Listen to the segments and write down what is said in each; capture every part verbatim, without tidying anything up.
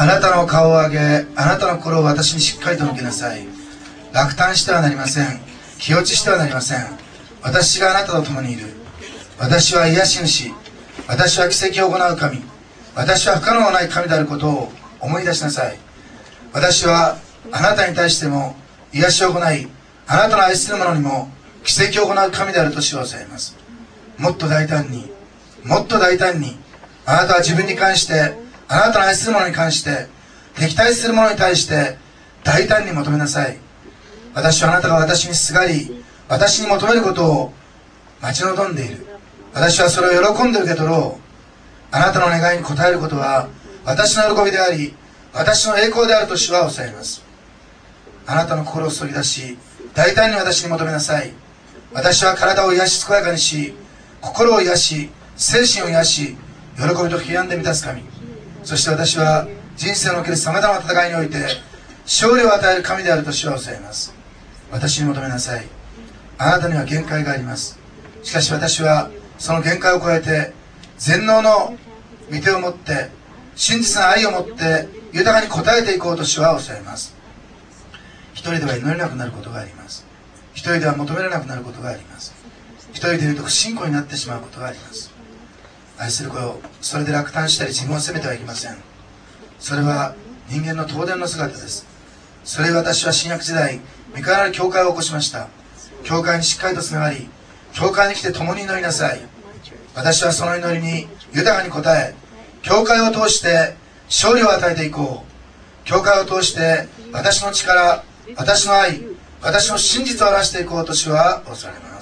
あなたの顔を上げ、あなたの心を私にしっかりと向けなさい。落胆してはなりません。気落ちしてはなりません。私があなたと共にいる。私は癒し主。私は奇跡を行う神。私は不可能のない神であることを思い出しなさい。私はあなたに対しても癒しを行い、あなたの愛する者にも奇跡を行う神であると主は教えます。もっと大胆に、もっと大胆に、あなたは自分に関して、あなたの愛する者に関して、敵対する者に対して大胆に求めなさい。私はあなたが私にすがり、私に求めることを待ち望んでいる。私はそれを喜んで受け取ろう。あなたの願いに応えることは私の喜びであり、私の栄光であると主は教えます。あなたの心をそぎ出し、大胆に私に求めなさい。私は体を癒し健やかにし、心を癒し、精神を癒し、喜びと平安で満たす神。そして私は人生におけるさまざまな戦いにおいて勝利を与える神であると主は教えます。私に求めなさい。あなたには限界があります。しかし私はその限界を超えて全能の御手を持って、真実な愛を持って豊かに応えていこうと主は教えます。一人では祈れなくなることがあります。一人では求められなくなることがあります。一人でいると不信仰になってしまうことがあります。愛する子よ、それで落胆したり自分を責めてはいけません。それは人間の東電の姿です。それで私は新約時代、御顔なる教会を起こしました。教会にしっかりとつながり、教会に来て共に祈りなさい。私はその祈りに豊かに応え、教会を通して勝利を与えていこう。教会を通して私の力、私の愛、私の真実を表していこうと主は恐れます。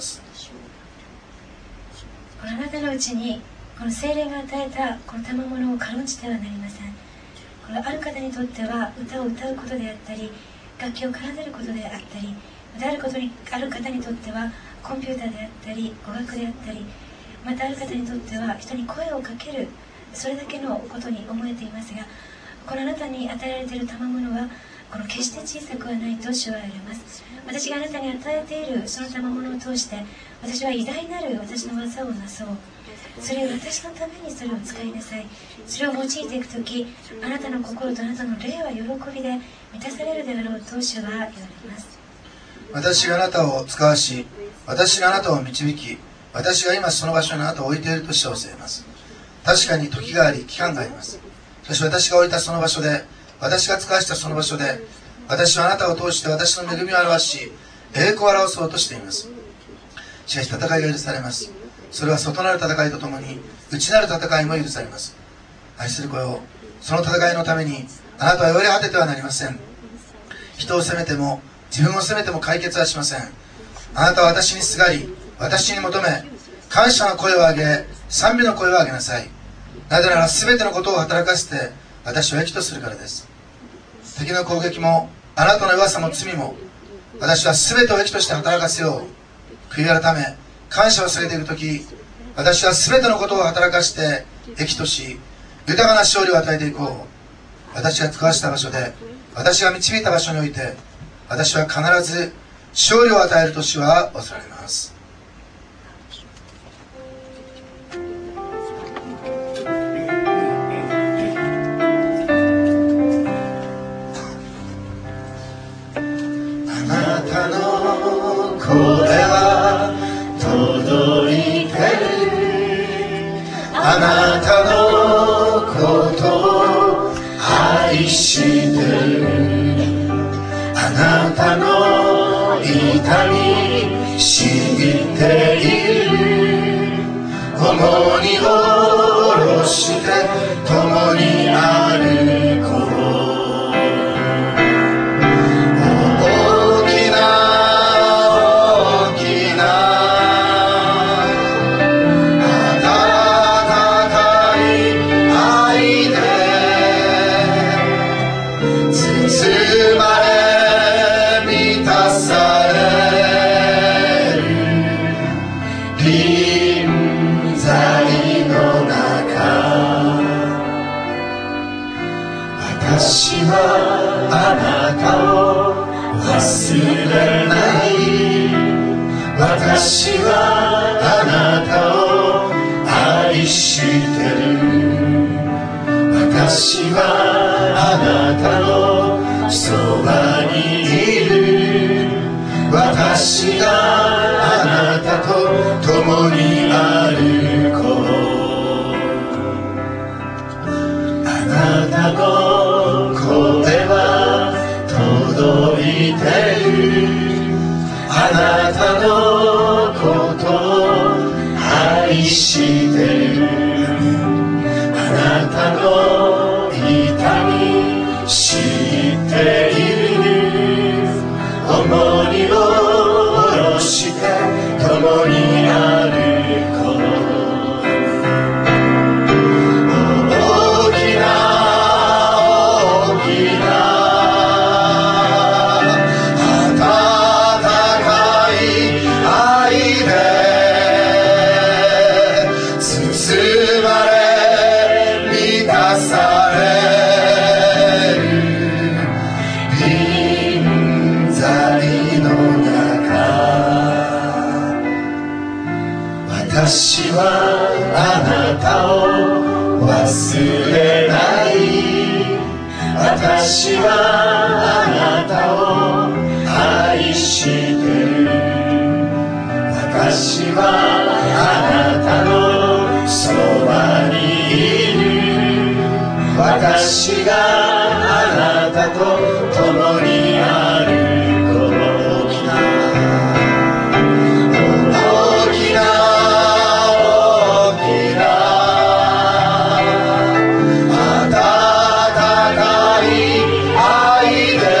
あなたのうちにこの聖霊が与えたこの賜物を軽んじてはなりません。このある方にとっては歌を歌うことであったり、楽器を奏でることであったり、またあることにある方にとってはコンピューターであったり語学であったり、またある方にとっては人に声をかける、それだけのことに思えていますが、このあなたに与えられている賜物はこの決して小さくはないと主は言われます。私があなたに与えているその賜物を通して、私は偉大なる私の技をなそう。それを私のためにそれを使いなさい。それを用いていくとき、あなたの心とあなたの霊は喜びで満たされるであろうと主は言われます。 私があなたを使わし、私があなたを導き、私が今その場所にあなたを置いていると主は教えます。確かに時があり、期間があります。しかし私が置いたその場所で、私が使わしたその場所で、私はあなたを通して私の恵みを表し、栄光を表そうとしています。しかし戦いが許されます。それは外なる戦いとともに内なる戦いも許されます。愛する子よ、その戦いのためにあなたはより果ててはなりません。人を責めても自分を責めても解決はしません。あなたは私にすがり、私に求め、感謝の声を上げ、賛美の声を上げなさい。なぜなら全てのことを働かせて私は益とするからです。敵の攻撃もあなたの弱さも罪も私は全てを益として働かせよう。悔い改め感謝をされているとき、私は全てのことを働かして益とし、豊かな勝利を与えていこう。私が使わした場所で、私が導いた場所において、私は必ず勝利を与えると主は恐れます。あなたの声は届いてる。あなたのことを愛してる。あなたの痛み知っている。重荷を下ろして共に歩こう。私はあなたを忘れない。私はあなたを愛してる。私はあ私はあなたを忘れない。私はあなたを愛してる。私はあなたのそばにいる。私があなたと共にある。この大きな大きな大きな温かい愛で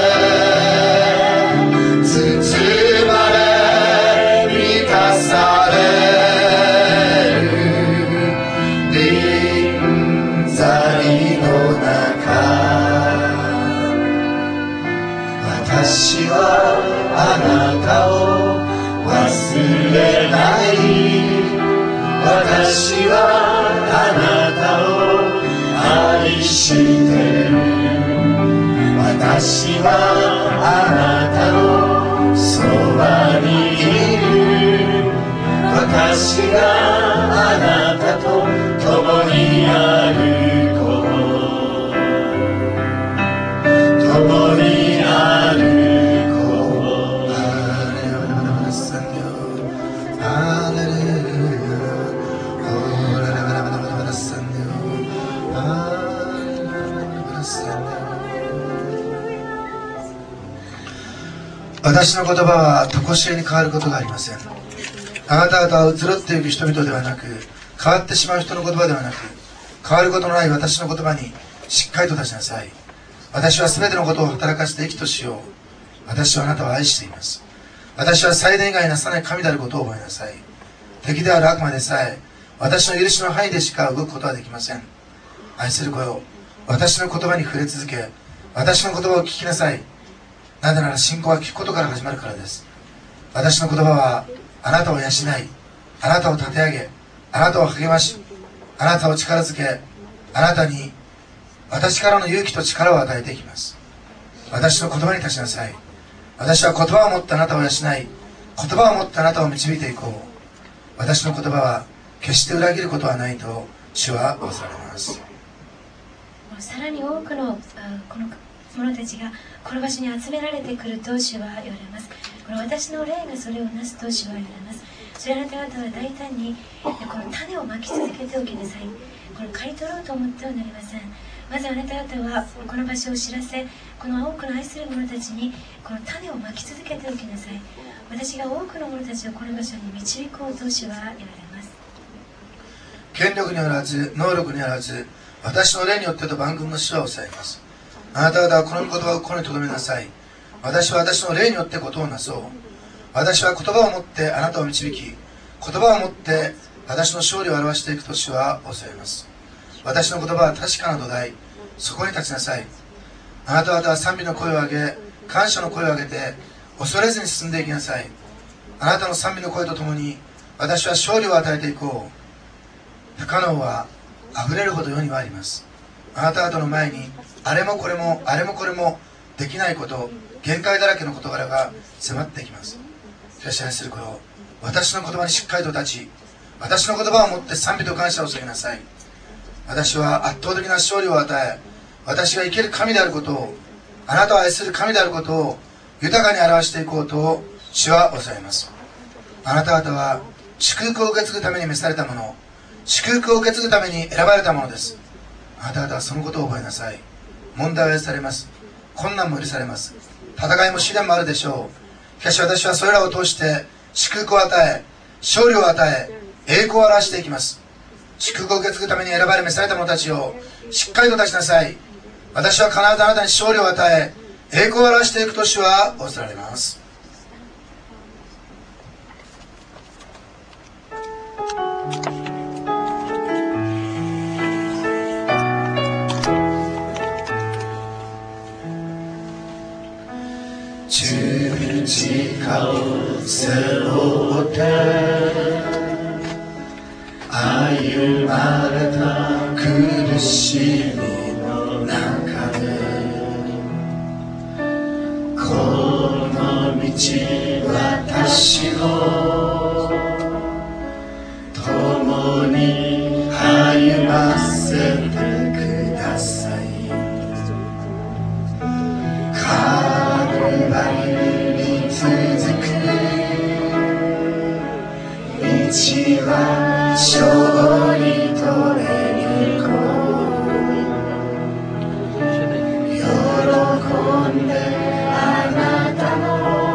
包まれ満たされる臨在の中。私はあなたを忘れない。私はあなたを愛してる。私はあなたのそばにいる。私があなたと共に歩こう。共に歩こう。ハレルヤ、ハレルヤ、私の言葉は常しえに変わることがありません。あなた方は移ろっていく人々ではなく、変わってしまう人の言葉ではなく、変わることのない私の言葉にしっかりと立ちなさい。私は全てのことを働かせて益としよう。私はあなたを愛しています。私は最大以外なさない神であることを覚えなさい。敵である悪魔でさえ私の許しの範囲でしか動くことはできません。愛する子よ、私の言葉に触れ続け、私の言葉を聞きなさい。なぜなら信仰は聞くことから始まるからです。私の言葉はあなたを養い、あなたを立て上げ、あなたを励まし、あなたを力づけ、あなたに私からの勇気と力を与えていきます。私の言葉に立ちなさい。私は言葉を持ってあなたを養い、言葉を持ってあなたを導いていこう。私の言葉は決して裏切ることはないと主は仰せられます。 さらに多くのこの者たちがこの場所に集められてくると主は言われます。この私の霊がそれをなすと主は言われます。それあなた方は大胆にこの種をまき続けておきなさい。これ刈り取ろうと思ってはなりません。まずあなた方はこの場所を知らせ、この多くの愛する者たちにこの種をまき続けておきなさい。私が多くの者たちをこの場所に導こうと主は言われます。 権力にあらず能力にあらず私の霊によってと万軍の主は抑えます。あなた方はこの言葉を心に留めなさい。私は私の霊によってことをなそう。私は言葉を持ってあなたを導き、言葉を持って私の勝利を表していくと主は教えます。私の言葉は確かな土台、そこに立ちなさい。あなた方は賛美の声を上げ、感謝の声を上げて恐れずに進んでいきなさい。あなたの賛美の声とともに私は勝利を与えていこう。不可能はあふれるほど世にはあります。あなた方の前にあれもこれもあれもこれもできないこと、限界だらけの事柄が迫っていきます。しかし愛する子よ、私の言葉にしっかりと立ち、私の言葉を持って賛美と感謝を捧げなさい。私は圧倒的な勝利を与え、私が生ける神であることを、あなたを愛する神であることを豊かに表していこうと主は抑えます。あなた方は祝福を受け継ぐために召されたもの、祝福を受け継ぐために選ばれたものです。あなた方はそのことを覚えなさい。問題は許されます。困難も許されます。戦いも試練もあるでしょう。しかし私はそれらを通して祝福を与え、勝利を与え、栄光を表していきます。祝福を受け継ぐために選ばれ召された者たちをしっかりと立ちなさい。私は必ずあなたに勝利を与え、栄光を表していくと主は仰せられます。十字架を背負って歩まれた苦しみの中で、この道私のは勝利と栄光喜んであなたの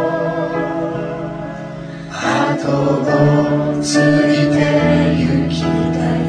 後をついて行きたい。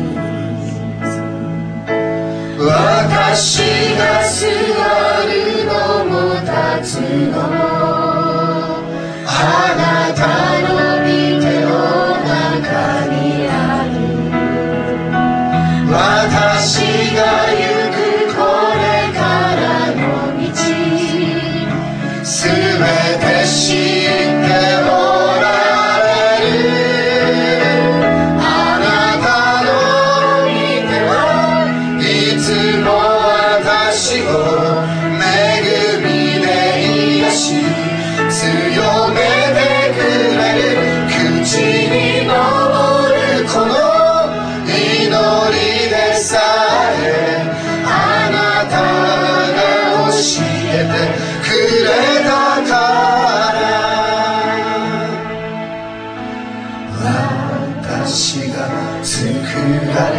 私が座るのも立つのもあなたの御手の中にある。私が行くこれからの道すべて知っておられる。あなたの御手はいつも私を恵みで癒し強めてくれる。口に昇るこの祈りでさえあなたが教えてくれたから。私が作られ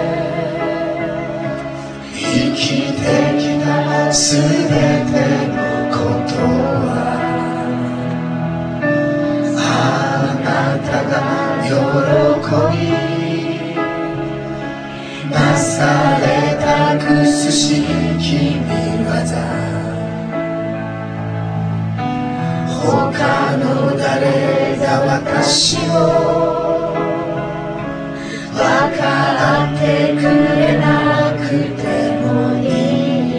生きてきたすべてのことはあなたが喜びなされたくすし君技他の誰が私を分かってくれなくてもいい。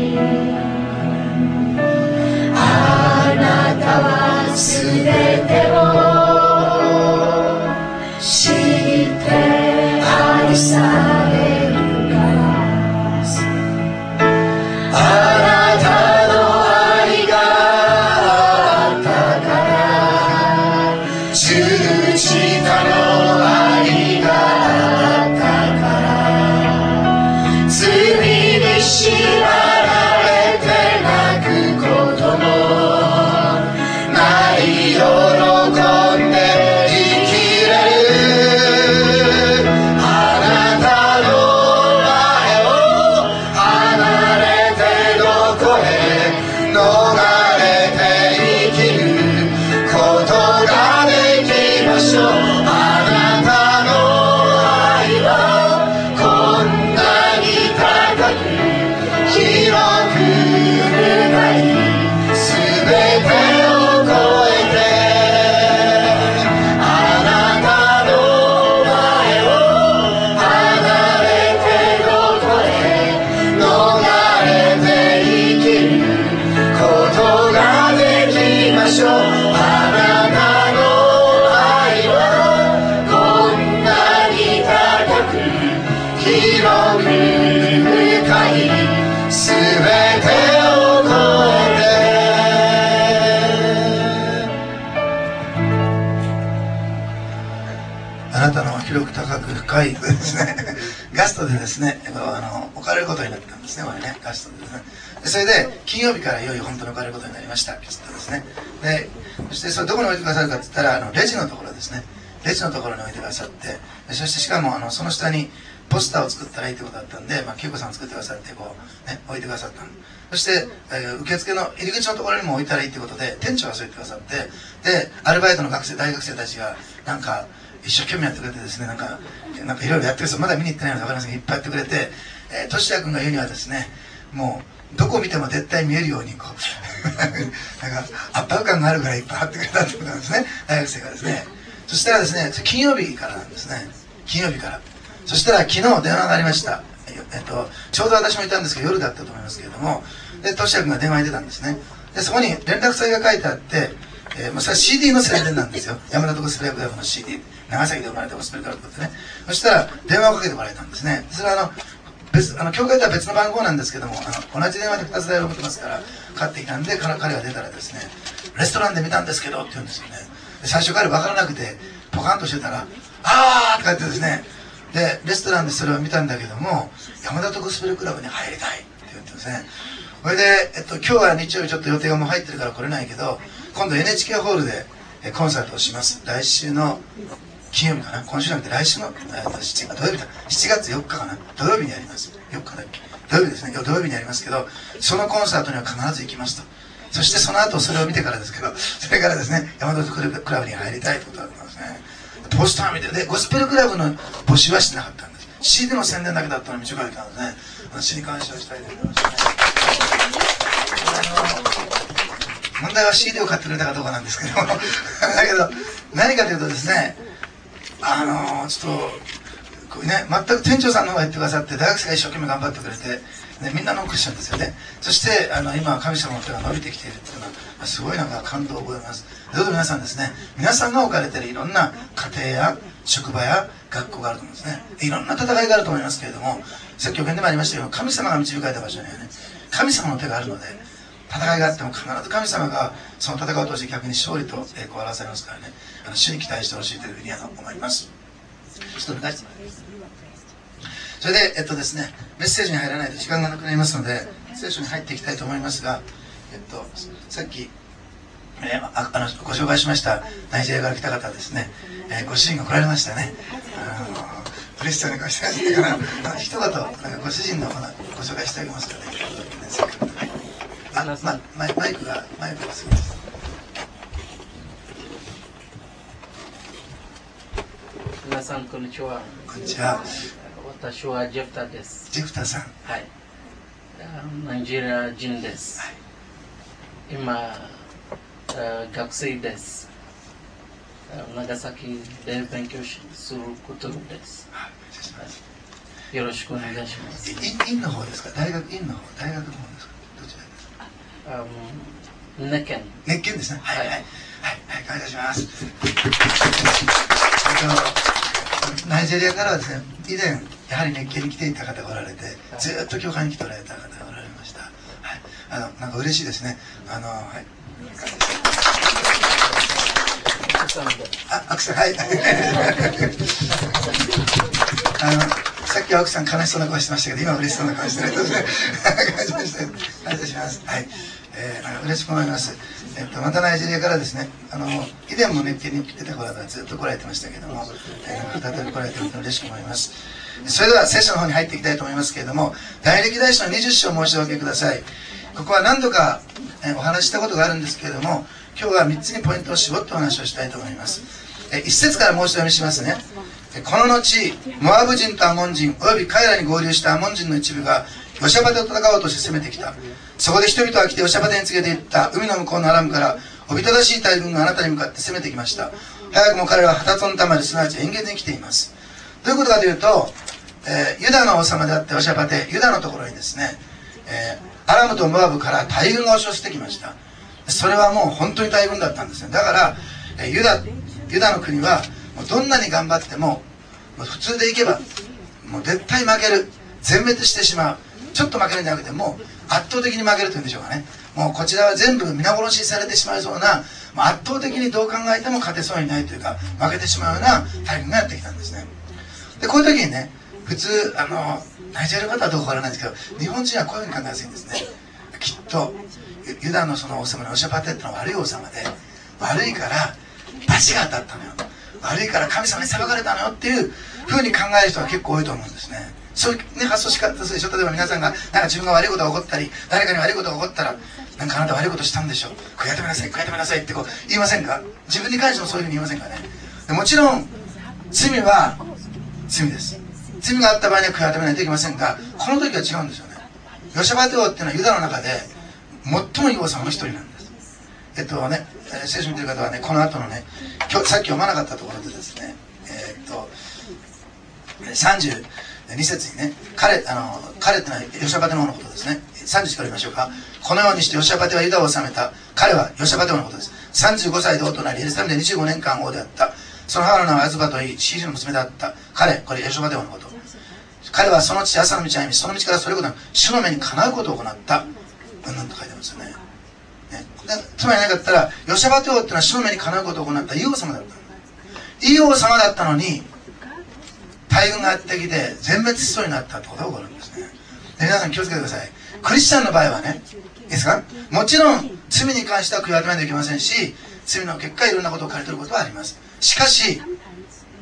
あなたはすべてを知って愛されるから。あなたの愛があったから十字架の愛があったから罪に縛られて泣くこともない喜んで生きれる。あなたの前を離れてどこへ逃れて生きることができましょう。あなたの愛はこんなに高く広く深いすべてを超えてあなたの前を離れてどこへ逃れて生きることができましょう。あなたの愛はこんなに高く広く深いすべてを超えて。あなたの広く高く深いですねガストでですねあの置かれることになったんですね。これねガストでですね。でそれで金曜日からいよいよ本当に置かれることになりましたきっとですね。でそしてそれどこに置いてくださるかって言ったらあのレジのところですね。レジのところに置いてくださって、そしてしかもあのその下にポスターを作ったらいいってことだったんで、まあ、恵子さん作ってくださってこう、ね、置いてくださったの。そして、えー、受付の入り口のところにも置いたらいいってことで店長がそう言ってくださって、でアルバイトの学生大学生たちがなんか一生懸命やってくれてですね、なんかなんかいろいろやってるんですよ。まだ見に行ってないので分かりませんがいっぱいやってくれて、えー、としや君が言うにはですね、もうどこ見ても絶対見えるようにこうなんか圧迫感があるぐらいいっぱい貼ってくれたってことなんですね、大学生がですね。そしたらですね、金曜日からなんですね。金曜日から。そしたら昨日電話がありました。えっと、ちょうど私もいたんですけど夜だったと思いますけれども、で、としや君が電話に出たんですね。で、そこに連絡先が書いてあって、えー、まあ、それは シーディー の宣伝なんですよ。山田とゴスペルクラブの シーディー。長崎で生まれたゴスペルクラブってね。そしたら電話をかけてもらえたんですね。それはあの、別、あの、教会とは別の番号なんですけども、あの、同じ電話でふたつ台を持ってますから、かかってきたんで、彼が出たらですね、レストランで見たんですけどって言うんですよね。で最初彼分からなくて、ポカンとしてたら、あーとか言ってですね、で、レストランでそれを見たんだけども、山田とゴスペルクラブに入りたいって言ってですね。それで、えっと、今日は日曜日ちょっと予定がもう入ってるから来れないけど、今度 エヌエイチケー ホールでコンサートをします。来週の金曜日かな、今週じゃなくて来週の、えー、としち土曜日だしちがつよっかかな、土曜日にやります。よっかだっけ、土曜日ですね、土曜日にやりますけど、そのコンサートには必ず行きますと。そしてその後それを見てからですけど、それからですね、大和クラブに入りたいということだったんですね。ポスター見て、でゴスペルクラブの募集はしてなかったんです。 シーディー の宣伝だけだったのに見せかけたんですね。私に感謝をしたいと思いますね。問題は シーディー を買ってくれたかどうかなんですけどだけど何かというとですね、あのー、ちょっとこうね、全く店長さんの方が言ってくださって、大学生が一生懸命頑張ってくれて、ね、みんなノックしたんですよね。そしてあの今神様の手が伸びてきているっていうのはすごいなんか感動を覚えます。どうぞ皆さんですね、皆さんが置かれているいろんな家庭や職場や学校があると思うんですね。いろんな戦いがあると思いますけれども、さっき予言でもありましたけど、神様が導かれた場所にはね、神様の手があるので、戦いがあっても必ず神様がその戦いを通して逆に勝利と栄光を表されますからね、あの主に期待してほしいというふうに思います。ちょっとそれで、えっとですね、メッセージに入らないと時間がなくなりますので、聖書に入っていきたいと思いますが、えっと、さっき、えー、ああのご紹介しましたナイジェリアから来た方ですね、えー、ご主人が来られましたね。あの嬉しそうに顔してらっしゃるから一言なんかご主人のご紹介してあげますからね。あ、ま、マイマイクがマイクがすごいです。 皆さんこんにちは。 こんにちは。 私はジェフタです。 ジェフタさん。 はい。ナイジェリア人です。はい、今学生です。長崎で勉強することです。はい、よろしくお願いします。 院の方ですか？大学院の方、大学の方ですか？どちらですか？ あの、熱研。 熱研ですね。はいはいはい、はい、感謝します。ナイジェリアからはですね、以前やはり熱研に来ていた方がおられて、ずっと教会に来ておられた方がおられました。はい、あのなんか嬉しいですね。あのはい。あ、アクさん、はい。あのさっきは奥さん悲しそうな顔してましたけど、今は嬉しそうな顔してるんですね。感謝して感謝します。はい、えー、嬉しく思います。えっとまたナイジェリアからですね、あの以前も熱研に来てた方がずっと来られてましたけども、えー、再び来られてると嬉しく思います。それでは聖書の方に入っていきたいと思いますけれども、大歴代史のにじゅっ章を申し上げください。ここは何度か、えー、お話ししたことがあるんですけれども、今日はみっつにポイントを絞ってお話をしたいと思います。えいっ節からもう一度読みしますね。この後モアブ人とアモン人および彼らに合流したアモン人の一部がヨシャバテと戦おうとして攻めてきた。そこで人々は来てヨシャバテに告げていった。海の向こうのアラムからおびただしい大軍があなたに向かって攻めてきました。早くも彼らはハタツォンタマリ、すなわちエンゲデに来ています。どういうことかというと、えー、ユダの王様であったヨシャバテ、ユダのところにですね、えー、アラムとモアブから大軍が押し寄せてきました。それはもう本当に大軍だったんですね。だから、えー、ユダユダの国はもうどんなに頑張っても、もう普通でいけばもう絶対負ける、全滅してしまう。ちょっと負けるんじゃなくて、もう圧倒的に負けるというんでしょうかね。もうこちらは全部皆殺しされてしまいそうな、もう圧倒的にどう考えても勝てそうにないというか、負けてしまうような大軍がやってきたんですね。でこういう時にね、普通あのナイジェリアの方はどうかわからないんですけど、日本人はこういうふうに考えやすいんですね。きっとユダのその王様のヨシャバテってのは悪い王様で、悪いから罰が当たったのよ、悪いから神様に裁かれたのよっていうふうに考える人が結構多いと思うんですね。そういう、ね、発想し方するでしょ。例えば皆さんがなんか自分が悪いことが起こったり、誰かに悪いことが起こったら、なんかあなた悪いことしたんでしょ、悔い改めなさい悔い改めなさいってこう言いませんか？自分に関してもそういうふうに言いませんかね。でもちろん罪は罪です。罪があった場合には悔い改めないといけませんが、この時は違うんですよね。ヨシャバテ王っていうのはユダの中で最もいい王様の一人なんです。えっとね、えー、聖書を見てる方はね、この後のね、今日さっき読まなかったところでですね、えー、っとさんじゅうに節にね、彼あの彼ってのはヨシャバテの王のことですね。さんじゅうから読みましょうか。このようにしてヨシャバテはユダを治めた。彼はヨシャバテ王のことです。さんじゅうごさいで王となり、エルサレムでにじゅうごねんかん王であった。その母の名はアズバといい、シールの娘であった。彼、これヨシャバテ王のこと。彼はその父朝の道を歩み、その道からそれほど主の目にかなうことを行った。うんなんと書いてますよね。ね、つまり何かったら、ヨシャバテ王っていうのは主の目にかなうことを行ったいい王様だった。いい王様だったのに、大軍がやってきて全滅しそうになったってことが起こるんですね。で皆さん気をつけてください。クリスチャンの場合はね、いいですか、もちろん罪に関しては悔い改めないといけませんし、罪の結果いろんなことを刈り取ることはあります。しかし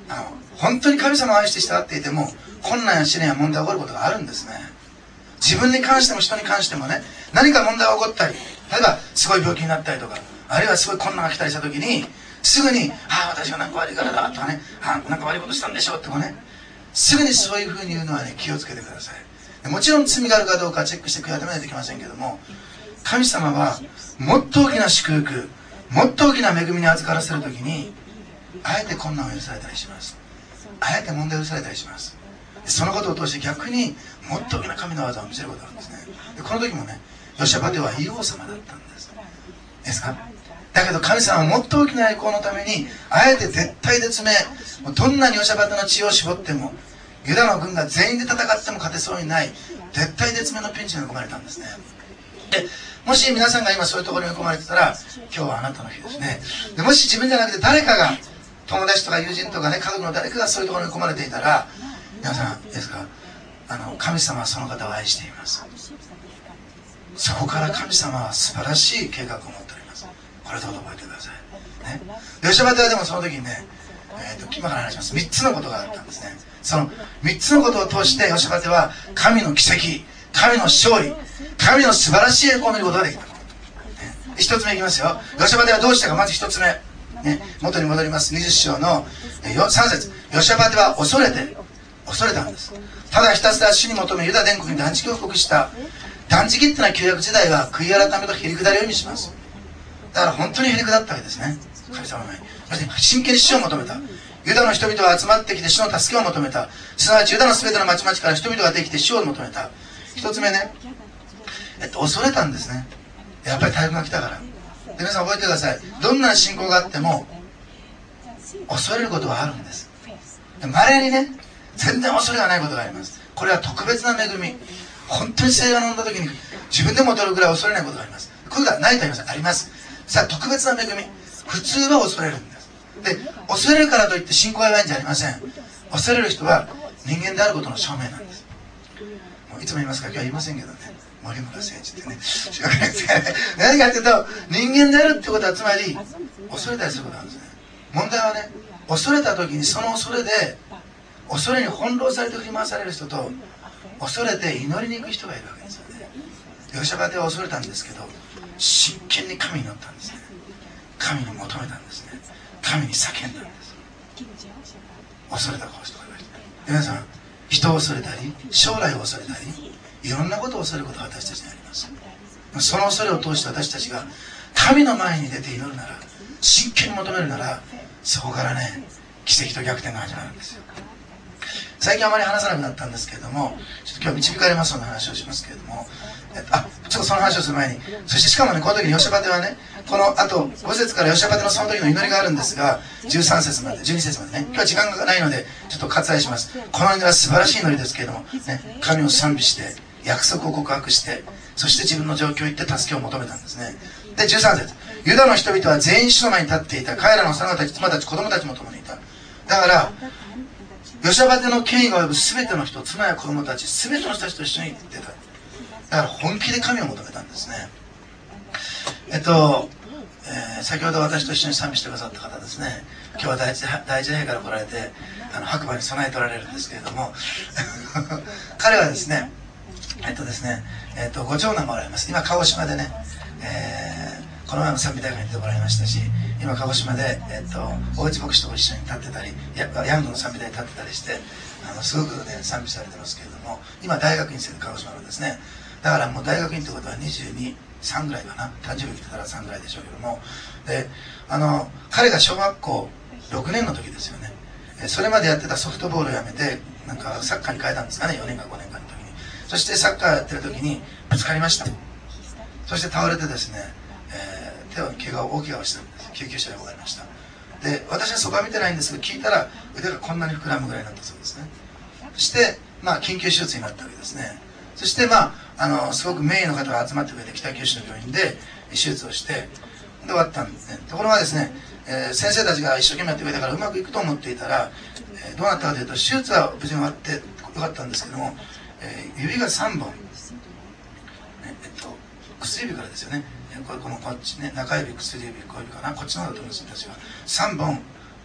あの本当に神様を愛して従っていても困難や試練や問題が起こることがあるんですね。自分に関しても人に関してもね、何か問題が起こったり、例えばすごい病気になったりとか、あるいはすごい困難が来たりした時にすぐに「ああ私が何か悪いからだ」とかね「ああ何か悪いことしたんでしょ」ってこうね、すぐにそういうふうに言うのはね、気をつけてください。もちろん罪があるかどうかチェックして悔い改めないといけませんけども、神様はもっと大きな祝福、もっと大きな恵みに預からせる時にあえて困難を許されたりします。あえて問題を許されたりします。そのことを通して逆にもっと大きな神の技を見せることがあるんですね。でこの時もね、ヨシャバテはいい王様だったんです。ですか。だけど神様はもっと大きな栄光のためにあえて絶対絶命、どんなにヨシャバテの血を絞ってもユダの軍が全員で戦っても勝てそうにない絶対絶命のピンチに追い込まれたんですね。でもし皆さんが今そういうところに追い込まれてたら、今日はあなたの日ですね。でもし自分じゃなくて誰かが、友達とか友人とかね、家族の誰かがそういうところに追い込まれていたら、皆さんいいですか、あの神様はその方を愛しています。そこから神様は素晴らしい計画を持っております。これどうぞ覚えてくださいね。ヨシャバテはでもその時にね、えー、と今から話しますみっつのことがあったんですね。そのみっつのことを通してヨシャバテは神の奇跡、神の勝利、神の素晴らしい栄光を見ることができた、ね、ひとつめいきますよ。ヨシャバテはどうしたか。まずひとつめ、ね、元に戻ります。にじゅっ章のさん節、ヨシャバテは恐れて恐れたんです。ただひたすら主に求めユダ伝国に断食を布告した。断食っていうのは旧約時代は悔い改めとへりくだりを意味します。だから本当にへりくだったわけですね、神様の前に。真剣に主を求めた。ユダの人々は集まってきて主の助けを求めた。すなわちユダの全ての町々から人々ができて主を求めた。一つ目ね、えっと、恐れたんですね。やっぱり台風が来たから。で皆さん覚えてください。どんな信仰があっても恐れることはあるんです。まれにね、全然恐れがないことがあります。これは特別な恵み。本当に聖が飲んだ時に自分でも驚くぐらい恐れないことがあります。こういうことはないと言いません。あります。さあ特別な恵み。普通は恐れるんです。で恐れるからといって信仰がないんじゃありません。恐れる人は人間であることの証明なんです。もういつも言いますか、今日は言いませんけどね、森村誠司ってね、何かっていうと人間であるってことはつまり恐れたりすることなんですね。問題はね、恐れた時にその恐れで恐れに翻弄されて振り回される人と恐れて祈りに行く人がいるわけですよね。ヨシャバテは恐れたんですけど真剣に神に乗ったんですね。神に求めたんですね。神に叫んだんです。恐れたこう人がいました。皆さん、人を恐れたり将来を恐れたりいろんなことを恐れることが私たちにあります。その恐れを通して私たちが神の前に出て祈るなら、真剣に求めるなら、そこからね、奇跡と逆転が始まるんですよ。最近あまり話さなくなったんですけれども、ちょっと今日導かれますような話をしますけれども、えっと、あちょっとその話をする前に、そしてしかもね、この時にヨシャバテはね、このあとご節からヨシャバテのその時の祈りがあるんですが、じゅうさん節までじゅうに節までね、今日は時間がないのでちょっと割愛します。この祈りは素晴らしい祈りですけれども、ね、神を賛美して約束を告白して、そして自分の状況を言って助けを求めたんですね。でじゅうさん節、ユダの人々は全員主の前に立っていた。彼らの幼子たち、妻たち、子供たちも共にいた。だからヨシャバテの権威が及ぶ全ての人、妻や子供たち、全ての人たちと一緒に行ってた。だから本気で神を求めたんですね。えっと、えー、先ほど私と一緒に賛美してくださった方ですね。今日は第一第一陛下から来られてあの白馬に備えておられるんですけれども彼はですね、えっとですね、えっとご長男もおられます。今鹿児島でね、えー、この前も賛美大会に出てもらいましたし、今鹿児島で、えっと、大内牧師と一緒に立ってたり、ヤングの賛美台に立ってたりして、あのすごくね賛美されてますけれども、今大学院生で鹿児島のですね。だからもう大学院ってことはにじゅうに、さんぐらいかな、誕生日来てたらさんぐらいでしょうけども、であの彼が小学校ろくねんの時ですよね。それまでやってたソフトボールをやめてなんかサッカーに変えたんですかね、よねんかごねんかの時に。そしてサッカーやってる時にぶつかりました。そして倒れてですね、えー、手を怪我を大怪我をしたんです。救急車で運ばれました。で私はそこは見てないんですけど、聞いたら腕がこんなに膨らむぐらいになったそうですね。そしてまあ緊急手術になったわけですね。そしてまああのすごく名医の方が集まってくれて北九州の病院で手術をしてで終わったんですね。ところがですね、えー、先生たちが一生懸命やってくれたからうまくいくと思っていたら、えー、どうなったかというと、手術は無事に終わってよかったんですけども、えー、指がさんぼん、ねえっと、薬指からですよね、これこのこっちね、中指、薬指、小指かな、こっちの方だと思うんです、私はさんぼん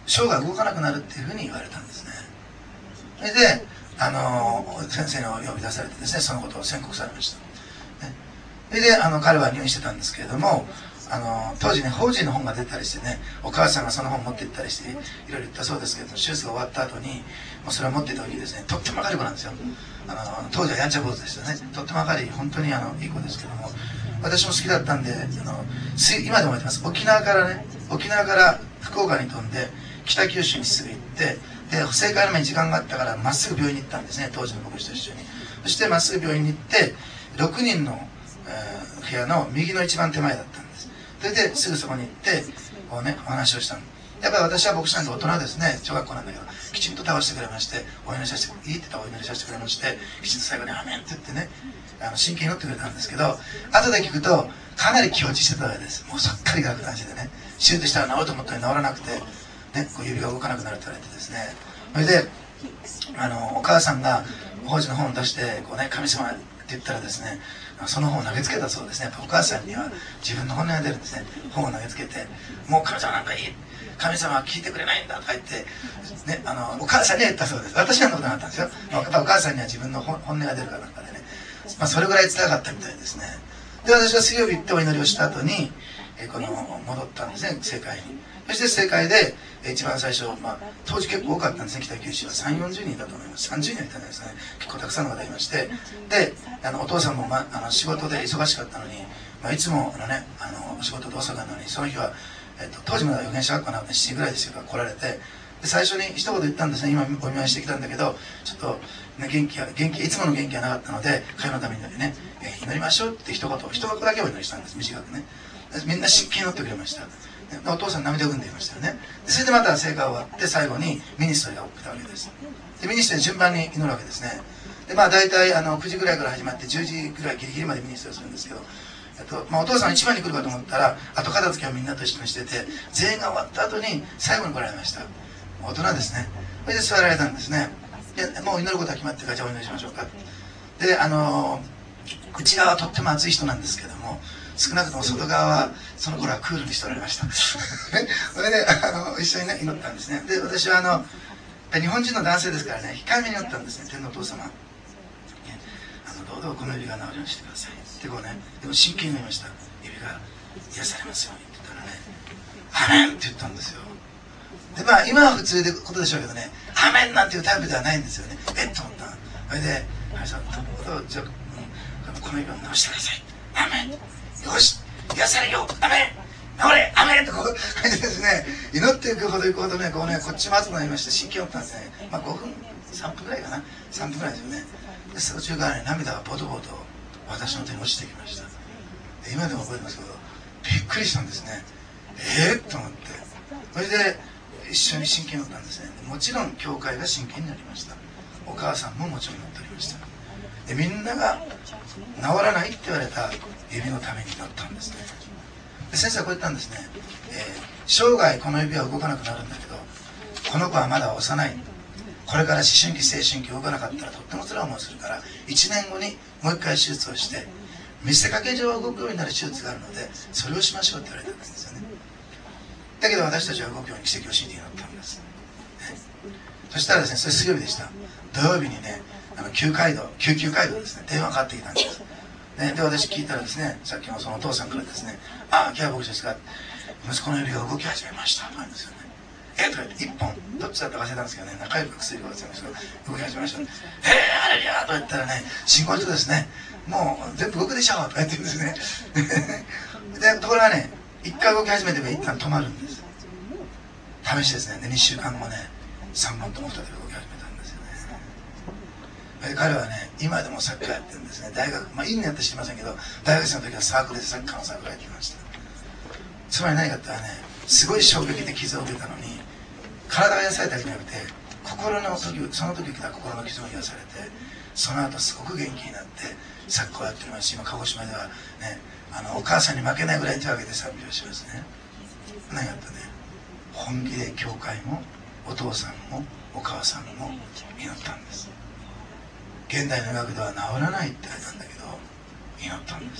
生涯動かなくなるっていうふうに言われたんですね。それであの先生に呼び出されてですね、そのことを宣告されました。それであの彼は入院してたんですけれども、あの当時ね法人の本が出たりしてね、お母さんがその本持って行ったりしていろいろ言ったそうですけど、手術が終わった後にもうそれを持っていた時にですね、とっても明るくなんですよ。あの当時はやんちゃ坊主でしたね。とっても明るい本当にあのいい子ですけども、私も好きだったんで、あの今でも覚えてます。沖縄からね沖縄から福岡に飛んで北九州にすぐ行って、で不正解の前に時間があったからまっすぐ病院に行ったんですね、当時の牧師と一緒に。そしてまっすぐ病院に行ってろくにんの、えー、部屋の右の一番手前だったんです。それですぐそこに行ってこうねお話をしたの。やっぱり私は牧師なんで大人ですね、小学校なんだけどきちんと倒してくれまして、お祈りさせていいって言ったらお祈りさせてくれまして、きちんと最後に「アメン」って言ってね、あの真剣に祈ってくれたんですけど、後で聞くとかなり気落ちしてたわけです。もうそっかり楽なしでね、手術したら治ると思ったのに治らなくて、ね、こう指が動かなくなるって言われてですね、それであのお母さんが法事の本を出してこう、ね、神様って言ったらですね、その本を投げつけたそうですね。やっぱお母さんには自分の本音が出るんですね。本を投げつけて「もう神様なんかいい、神様は聞いてくれないんだ」とか言って、ね、あのお母さんには言ったそうです。私はそんなことなかったんですよ。やっぱお母さんには自分の本音が出るかなんかでね、まあ、それぐらい辛かったみたいですね。で私は水曜日行ってお祈りをした後にえこの戻ったんですね、正会に。そして正会で一番最初、まあ、当時結構多かったんですね、北九州はさんじゅうよんじゅうにんだと思います。さんじゅうにんはいたんですね。結構たくさんの方いまして、であのお父さんも、ま、あの仕事で忙しかったのに、まあ、いつものねあの仕事で遅かったのに、その日は、えっと、当時まだ預言者学校なのでしちじぐらいですよ来られて、で最初に一言言ったんですね。今お見舞いしてきたんだけどちょっと、ね、元気が元気いつもの元気がなかったので彼のためにね、えー、祈りましょうって一言一言だけお祈りしたんです。短くね。みんな真剣に祈ってくれました。お父さん涙ぐんでいましたよね。それでまた聖火が終わって最後にミニストリーが起きたわけです。でミニストリー順番に祈るわけですね。でまあ大体あのくじぐらいから始まってじゅうじぐらいギリギリまでミニストリーするんですけど、えっとまあ、お父さん一番に来るかと思ったら後片付けをみんなと一緒にしてて、全員が終わった後に最後に来られました。大人ですね。それで座られたんですね。でもう祈ることは決まってるからじゃあお祈りしましょうか。であの内側はとっても熱い人なんですけども、少なくとも外側はその頃はクールにしておられましたそれであの一緒にね祈ったんですね。で私はあの日本人の男性ですからね、控えめに祈ったんですね。天のお父様、ね、あのどうぞこの指が治るようにしてくださいってこうね、でも真剣に言いました。指が癒されますようにって言ったらね「アメン」って言ったんですよ。でまあ今は普通でことでしょうけどね、「アメン」なんていうタイプではないんですよね。えっと思った。それで「はいさんじゃあ、うん、この指を治してください。アメン、よし癒されるよ、アメン、治れ、アメン」とこうですね、祈っていくほどいくほどね、こうねこっちも熱くなりまして真剣に祈ったんですね。まあごふんさんぷんぐらいかな、さんぷんぐらいですよね。で途中からね涙がボトボト私の手に落ちてきました。で今でも覚えてますけどびっくりしたんですね。えー、と思って、それで一緒に真剣に祈ったんですね。もちろん教会が真剣になりました。お母さんももちろん祈っておりました。でみんなが治らないって言われた指のために祈ったんですね。で先生はこう言ったんですね、えー、生涯この指は動かなくなるんだけどこの子はまだ幼い、これから思春期青春期動かなかったらとっても辛い思いをするからいちねんごにもう一回手術をして見せかけ上動くようになる手術があるのでそれをしましょうって言われたんですよね。だけど私たちは動くように奇跡を信じて祈ったんです、ね、そしたらですね、それ水曜日でした。土曜日にねあの救急道救急街道ですね電話かかってきたんです、ね、で私聞いたらですね、さっきのそのお父さんからですね「ああ今日は僕ですが息子の指が動き始めました」と言うんですよね。えとか言っていっぽんどっちだったか忘れたんですけどね、仲良く薬を忘れました動き始めました。えー、あれやと言ったらね、信仰の人ですね、もう全部動くでしょとか言ってるんですねでところがねいっかい動き始めても一旦止まるんです。試しですね。でにしゅうかんごねさんぼんとも再び動き始めたんですよね。で彼はね今でもサッカーやってるんですね。大学まあいいのやって知りませんけど大学生の時はサークルでサッカーのサークルやってきました。つまり何かって言ったらね、すごい衝撃で傷を受けたのに体が癒されただけじゃなくて心の時その時来た心の傷も癒されて、その後すごく元気になってサッカーをやっておりますし、今鹿児島ではねあのお母さんに負けないぐらい手を挙げて賛美をしますね。何かってね、本気で教会もお父さんもお母さんも祈ったんです。現代の医学では治らないって言われたんだけど祈ったんです。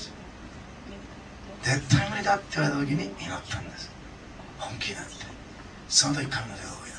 絶対無理だって言われた時に祈ったんです。本気になって、その時神の手が動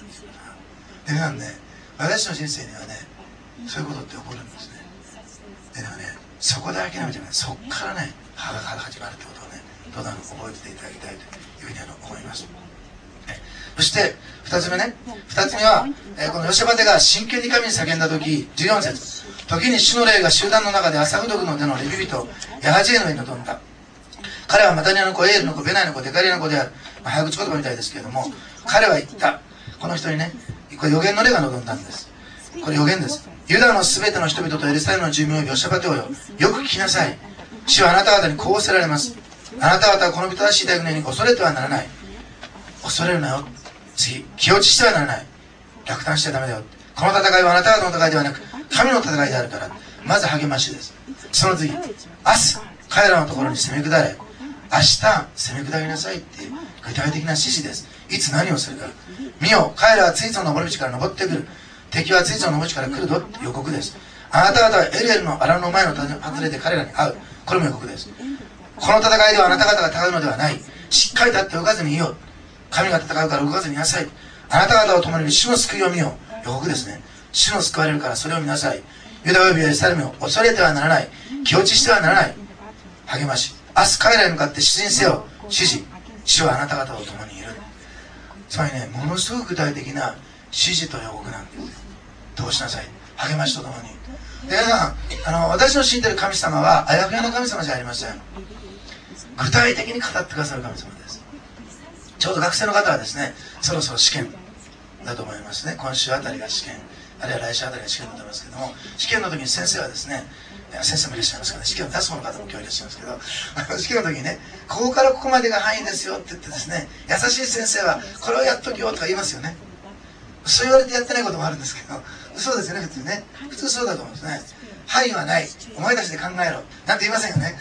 でなんで、私の人生にはね、そういうことって起こるんですね。でね、そこで諦めちゃうね、そこからね、歯が始まるってことをね、どうだろう覚えていただきたいというふうに思います。そしてふたつめね、ふたつめは、えー、このヨシャバテが真剣に神に叫んだ時、じゅうよん節、時に主の霊が集団の中で朝不読の手のレビ人ヤハジエの上に臨んだ。彼はマタニアの子、エールの子、ベナイの子、デカリアの子である、まあ、早口言葉みたいですけれども、彼は言った。この人にね、これ預言の霊が臨んだんです。これ預言です。ユダのすべての人々とエルサレムの住民をヨシャバテをよ、よく聞きなさい。主はあなた方にこうおせられます。あなた方はこの人らしい大軍に恐れてはならない。恐れるなよ。次、気落ちしてはならない。落胆しちゃダメだよ。この戦いはあなた方の戦いではなく神の戦いであるから、まず励ましです。その次、明日彼らのところに攻め下れ。明日攻め下りなさいっていう具体的な指示です。いつ何をするか。見よ、彼らはついつの登り道から登ってくる。敵はついつの登り道から来るぞって予告です。あなた方はエルエルの荒野の前の外れで彼らに会う。これも予告です。この戦いではあなた方が戦うのではない。しっかり立って動かずにいよう。神が戦うから動かずにいなさい。あなた方を共に主の救いを見よう。予告ですね。主の救われるからそれを見なさい。ユダおよびエルサレムを恐れてはならない。気落ちしてはならない。励まし。明日彼らに向かって出陣せよ。指示。主はあなた方と共にいる。つまりね、ものすごく具体的な指示と予告なんです。どうしなさい。励ましとともに。で、皆さん、あの、私の信じている神様はあやふやな神様じゃありません。具体的に語ってくださる神様です。ちょうど学生の方はですね、そろそろ試験だと思いますね。今週あたりが試験、あるいは来週あたりが試験だと思いますけども、試験の時に先生はですね、先生もいらっしゃいますからね、試験を出す方の方も今日いらっしゃいますけど、あの試験の時にね、ここからここまでが範囲ですよって言ってですね、優しい先生はこれをやっときよとか言いますよね。そう言われてやってないこともあるんですけど、そうですよね、普通ね。普通そうだと思うんですね。範囲はない。お前たちで考えろ。なんて言いませんよね。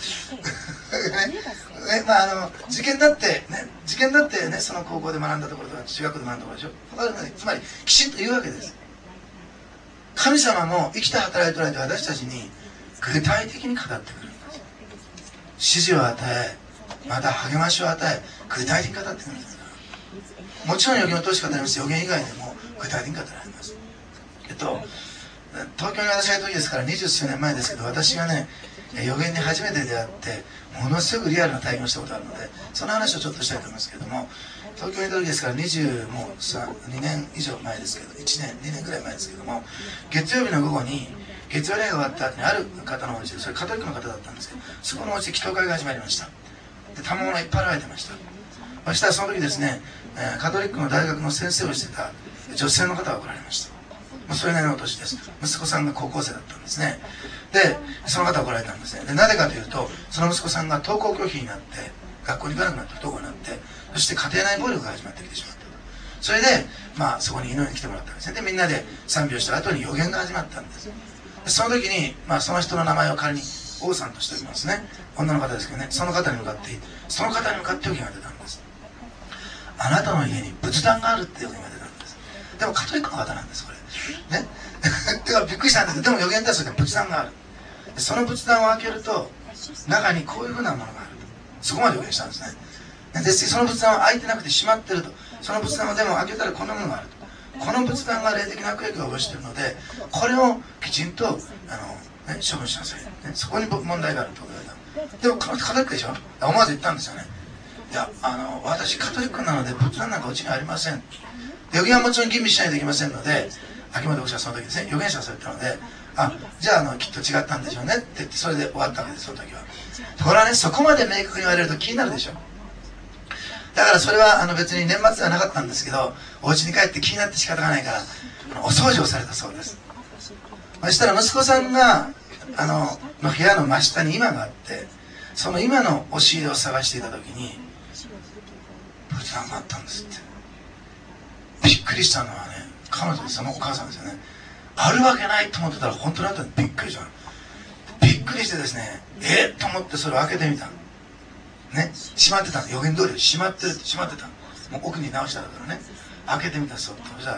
ね、まああの受験だってね、受験だってね、その高校で学んだところとか中学で学んだところでしょ。つまりきちんと言うわけです。神様も生きて働いておられて私たちに具体的に語ってくるんです。指示を与え、また励ましを与え、具体的に語ってくるんです。もちろん予言を通して語ります。予言以外でも具体的に語られます。えっと東京に私がいた時ですから二十数年前ですけど、私がね予言に初めて出会ってものすごくリアルな体験をしたことがあるので、その話をちょっとしたいと思いますけれども、東京にいた時ですからにじゅうもうにねん以上前ですけど、いちねんにねんぐらい前ですけども、月曜日の午後に月曜礼が終わった後にある方のお家で、それカトリックの方だったんですけど、そこのお家で祈祷会が始まりました。で賜物がいっぱい現れてました。そしたらその時ですね、カトリックの大学の先生をしてた女性の方がおられました。もうそれなりのお年です。息子さんが高校生だったんですね。でその方が来られたんですね。でなぜかというと、その息子さんが登校拒否になって学校に行かなくなって不登校になって、そして家庭内暴力が始まってきてしまったと。それでまあそこに祈りに来てもらったんですね。でみんなで賛美をした後に予言が始まったんです。でその時に、まあ、その人の名前を仮に王さんとしておりますね。女の方ですけどね、その方に向かってその方に向かって予言が出たんです。あなたの家に仏壇があるって予言が出たんです。でもカトリックの方なんです、これね。でもびっくりしたんですけど、でも予言だそうで仏壇がある。でその仏壇を開けると中にこういうふうなものがあると、そこまで予言したんですね。でその仏壇は開いてなくて閉まってると。その仏壇をでも開けたらこんなものがあると。この仏壇が霊的な悪影響を及ぼしているので、これをきちんとあの、ね、処分しなさい、ね、そこに問題があると言われた。でもカトリックでしょ。思わず言ったんですよね。いやあの私カトリックなので仏壇なんかうちにありません。予言はもちろん吟味しないといけませんので、秋元牧師はその時ですね、預言者がそう言ったので、あじゃあ、あのきっと違ったんでしょうねって言って、それで終わったわけです。その時は。これはね、そこまで明確に言われると気になるでしょ。だからそれはあの別に年末ではなかったんですけど、お家に帰って気になって仕方がないからお掃除をされたそうです。そしたら息子さんがあのの部屋の真下に居間があって、その今の押し入れを探していた時に仏壇があったんですって。びっくりしたのはね、彼女です。そのお母さんですよね。あるわけないと思ってたら本当にあったんでびっくりした。びっくりしてですね、えっと思ってそれを開けてみたね、閉まってたの。予言通り閉まってるって閉まってた。もう奥に直したからね、開けてみた。そうそしたら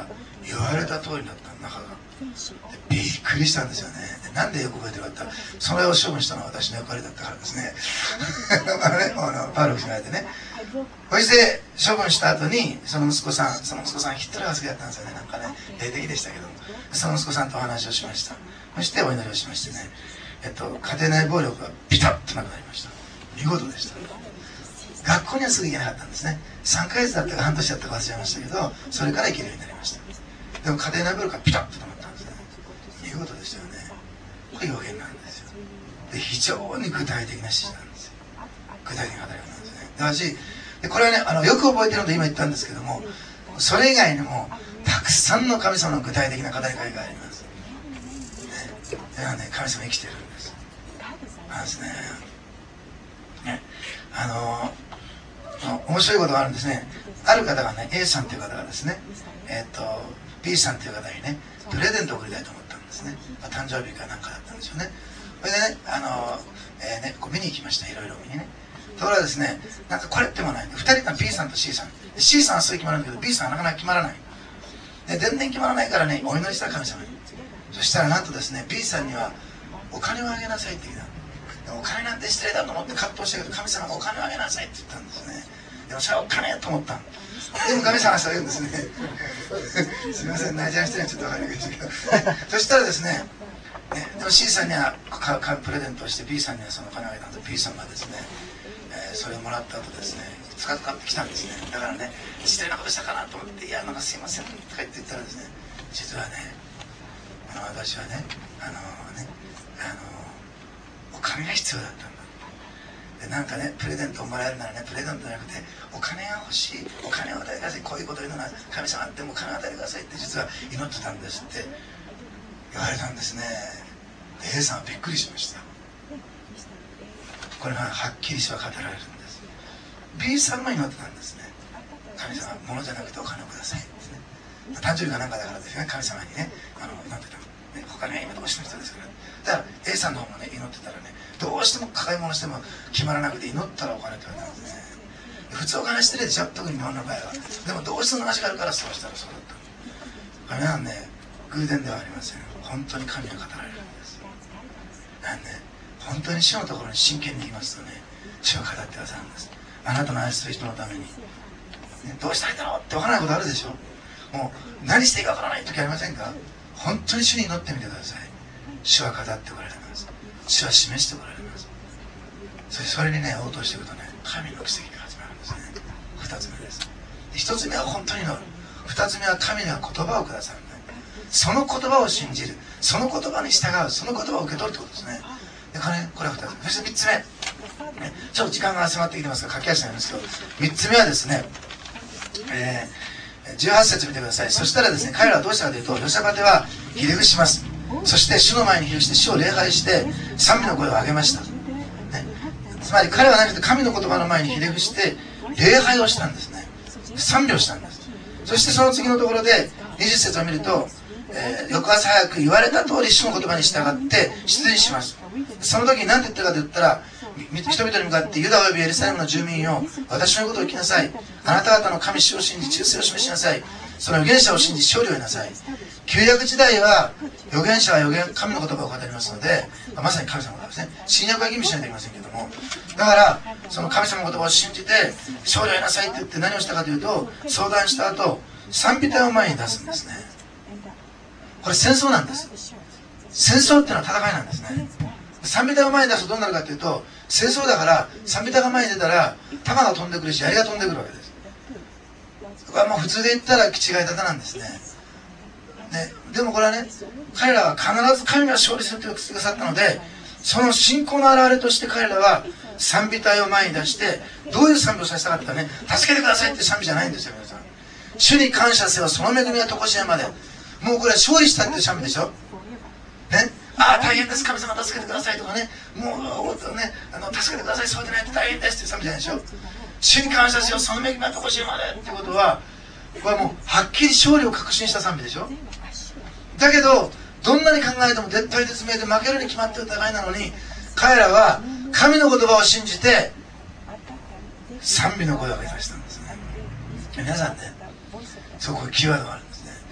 言われた通りだった中がびっくりしたんですよね。なんでよく覚えてるかって言ったら、それを処分したのは私の役割だったからですね。あのね、あのパウロ氏がいてね、そして処分した後にその息子さんその息子さんヒットラーが好きだったんですよね。なんかね霊的でしたけど、その息子さんとお話をしました。そしてお祈りをしましてね、えっと、家庭内暴力がピタッとなくなりました。見事でした。学校にはすぐ行けなかったんですね。さんかげつだったか半年だったか忘れましたけど、それから行けるようになりました。でも家庭内暴力がピタッと止まったんですね。見事でしたよね。これ予言なんですよ。で非常に具体的な指示なんですよ。具体的な働きなんですね。で私でこれはね、あのよく覚えてるので今言ったんですけども、それ以外にもたくさんの神様の具体的な語り会があります、ね、だからね、神様生きてるんです。なんですね。ね、あの面白いことがあるんですね。ある方がね、 A さんという方がですね、えー、と B さんという方にねプレゼントを贈りたいと思ったんですね。まあ、誕生日かなんかだったんですよね。それでね、あの、えー、ねこう見に行きました。いろいろ見にね。ところがですね、なんかこれってもないふたりが B さんと C さん C さんはすぐ決まるんだけど B さんはなかなか決まらないで、全然決まらないからね、お祈りした神様に。そしたらなんとですね、 B さんにはお金をあげなさいって言った。お金なんて失礼だと思って葛藤したけど、神様がお金をあげなさいって言ったんですね。でもそれはお金と思った。でも神様はそう言うんですね。すみません、ナイジャーの人にはちょっと分かりにくいですけどそしたらですね、ね、でも C さんにはプレゼントをして B さんにはそのお金をあげたんです。 B さんがですね、えー、それをもらった後ですね、使ってきたんですね。だからね、失礼なことしたかなと思って、いや、なんかすいませんとか言って言ったらですね、実はね、あの私はね、あのね、あのお金が必要だったんだ。でなんかね、プレゼントをもらえるならね、プレゼントじゃなくてお金が欲しい、お金を与えてください、こういうことを言うのは神様ってもお金を与えてくださいって実は祈ってたんですって言われたんですね。で A さんはびっくりしました。これがはっきりしは語られるんです。 B さんも祈ってたんですね。神様、物じゃなくてお金をくださいですね。誕生日かなんかだからですね、神様にね、あの祈ってた、ね、他には今どうしの人ですから、ね、だから A さんの方もね祈ってたらね、どうしても買い物しても決まらなくて祈ったらお金って言われたんですね。普通お金失礼でしょ、特に日本の場合は。でもどうしても話があるからそうしたらそうだった。これはね、偶然ではありません。本当に神が語られるんです。なんで、ね、本当に主のところに真剣に行きますとね、主が語ってくださるんです。あなたの愛する人のために、ね、どうしたらいいだろうって分からないことあるでしょ。もう何していいか分からない時ありませんか。本当に主に祈ってみてください。主は語っておられます。主は示しておられます。それ、それにね応答していくとね、神の奇跡が始まるんですね。二つ目です。一つ目は本当に祈る。二つ目は神が言葉をくださる、ね、その言葉を信じる、その言葉に従う、その言葉を受け取るってことですね。でこれ、これは二つ目。そして三つ目、ね、ちょっと時間が迫ってきてますから駆け足になりますけど、三つ目はですね、えー、じゅうはち節見てください。そしたらですね、彼らはどうしたかというと、ヨシャバテはひれ伏します。そして主の前にひれ伏して主を礼拝して賛美の声を上げました、ね、つまり彼は何かと神の言葉の前にひれ伏して礼拝をしたんですね。賛美をしたんです。そしてその次のところでにじゅう節を見ると、えー、翌朝早く言われた通り主の言葉に従って出陣します。その時に何て言ったかと言ったら、人々に向かって、ユダおよびエルサレムの住民よ、私の言うことを聞きなさい。あなた方の神主を信じ忠誠を示しなさい。その預言者を信じ勝利を得なさい。旧約時代は預言者は預言神の言葉を語りますので、まさに神様の言葉ですね。新約は吟味しないといけませんけども、だからその神様の言葉を信じて勝利を得なさいって言って何をしたかというと、相談した後賛美隊を前に出すんですね。これ戦争なんです。戦争っていうのは戦いなんですね。賛美隊を前に出すとどうなるかというと、戦争だから賛美隊が前に出たら弾が飛んでくるし槍が飛んでくるわけです。これはもう普通で言ったら気違い方なんですね。ね、でもこれはね、彼らは必ず神が勝利すると言ってくださったので、その信仰の表れとして彼らは賛美隊を前に出して、どういう賛美をさせたかったかね、助けてくださいって賛美じゃないんですよ皆さん。主に感謝せよ、その恵みは常しえまで。もうこれは勝利したっていう賛美でしょ、ね、ああ大変です、神様助けてくださいとかね、もうね、あの助けてください、そうでないと大変ですっていう賛美じゃないでしょ。主に感謝せよ、その恵みは常しえまでっていうことは、これはもうはっきり勝利を確信した賛美でしょ。だけどどんなに考えても絶体絶命で負けるに決まっている戦いなのに、彼らは神の言葉を信じて賛美の声を上げさせたんですね。皆さんね、そこにキーワードがあるんですね。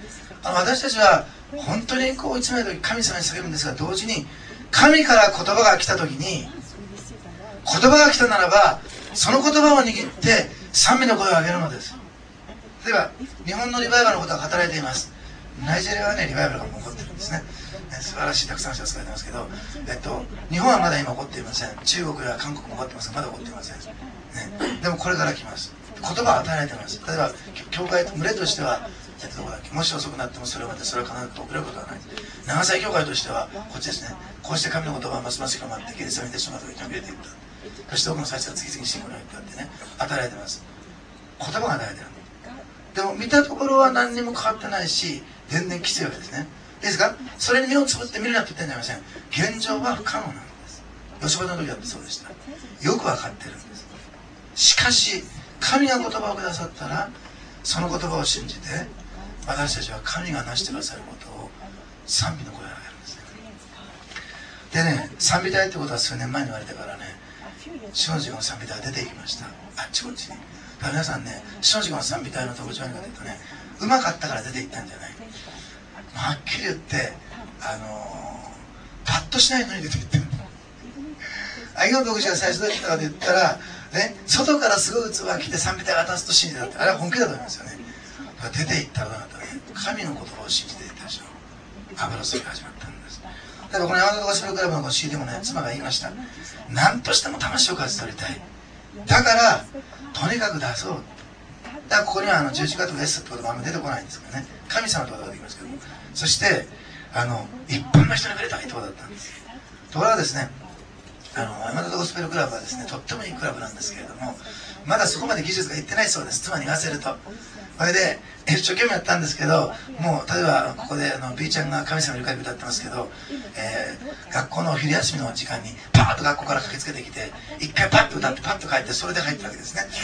あの私たちは本当にこう追い詰める時神様に叫ぶんですが、同時に神から言葉が来た時に、言葉が来たならばその言葉を握って賛美の声を上げるのです。例えば日本のリバイバルのことが働いています。ナイジェリアはねリバイバルがもう起こってるんですね。素晴らしいたくさんの人が使われてますけど、えっと、日本はまだ今起こっていません。中国や韓国も起こってますがまだ起こっていません、ね、でもこれから来ます。言葉を与えられています。例えば教会群れとしては、えっと、どこだっけ、もし遅くなってもそれまでそれは必ず遅れることはない。長崎教会としてはこっちですね。こうして神の言葉はますます広まってキリストに弟子の方が広げていった。そして多くの祭司が次々に信仰に入ってあってね、与えられています。言葉が与えられている。でも見たところは何にも変わってないし全然きついわけですね。いいですか。それに目をつぶって見るなって言ってるんじゃありません。現状は不可能なんです。吉羽の時だってそうでした。よく分かってるんです。しかし神が言葉をくださったらその言葉を信じて私たちは神が成してくださることを賛美の声を上げるんですね。でね、賛美隊ってことは数年前に言われてからね、主の時の賛美隊が出ていきました。あっちこっちに。だから皆さんね、主の時の賛美隊の特徴は何かというとね、うまかったから出ていったんじゃない。はっきり言ってあのー、パッとしないのに出ていってる。あいの牧師が最初どう言ったかと言ったら、ね、外からすごい器が来て賛美隊が渡すと信じたって、あれは本気だと思いますよね。だから出ていったらどうなったらね、神の言葉を信じていったでしょ。油注ぎが始まったんです。だからこの山本ゴスペルクラブのこの シーディー もね、妻が言いました。何としても魂を勝ち取りたい。だからとにかく出そう。だからここにはあの十字架とか S って言葉あんま出てこないんですけどね、神様とかが出てきますけども、そしてあの一般の人に触れたいところだったんです。ところがですね、あの山本ゴスペルクラブはですね、とってもいいクラブなんですけれども、まだそこまで技術がいってないそうです。妻に言わせると。それで一生懸命やったんですけど、もう例えばここであの B ちゃんが神様に理解歌ってますけど、えー、学校の昼休みの時間にパーッと学校から駆けつけてきて一回パッと歌ってパッと帰ってそれで入ったわけですね。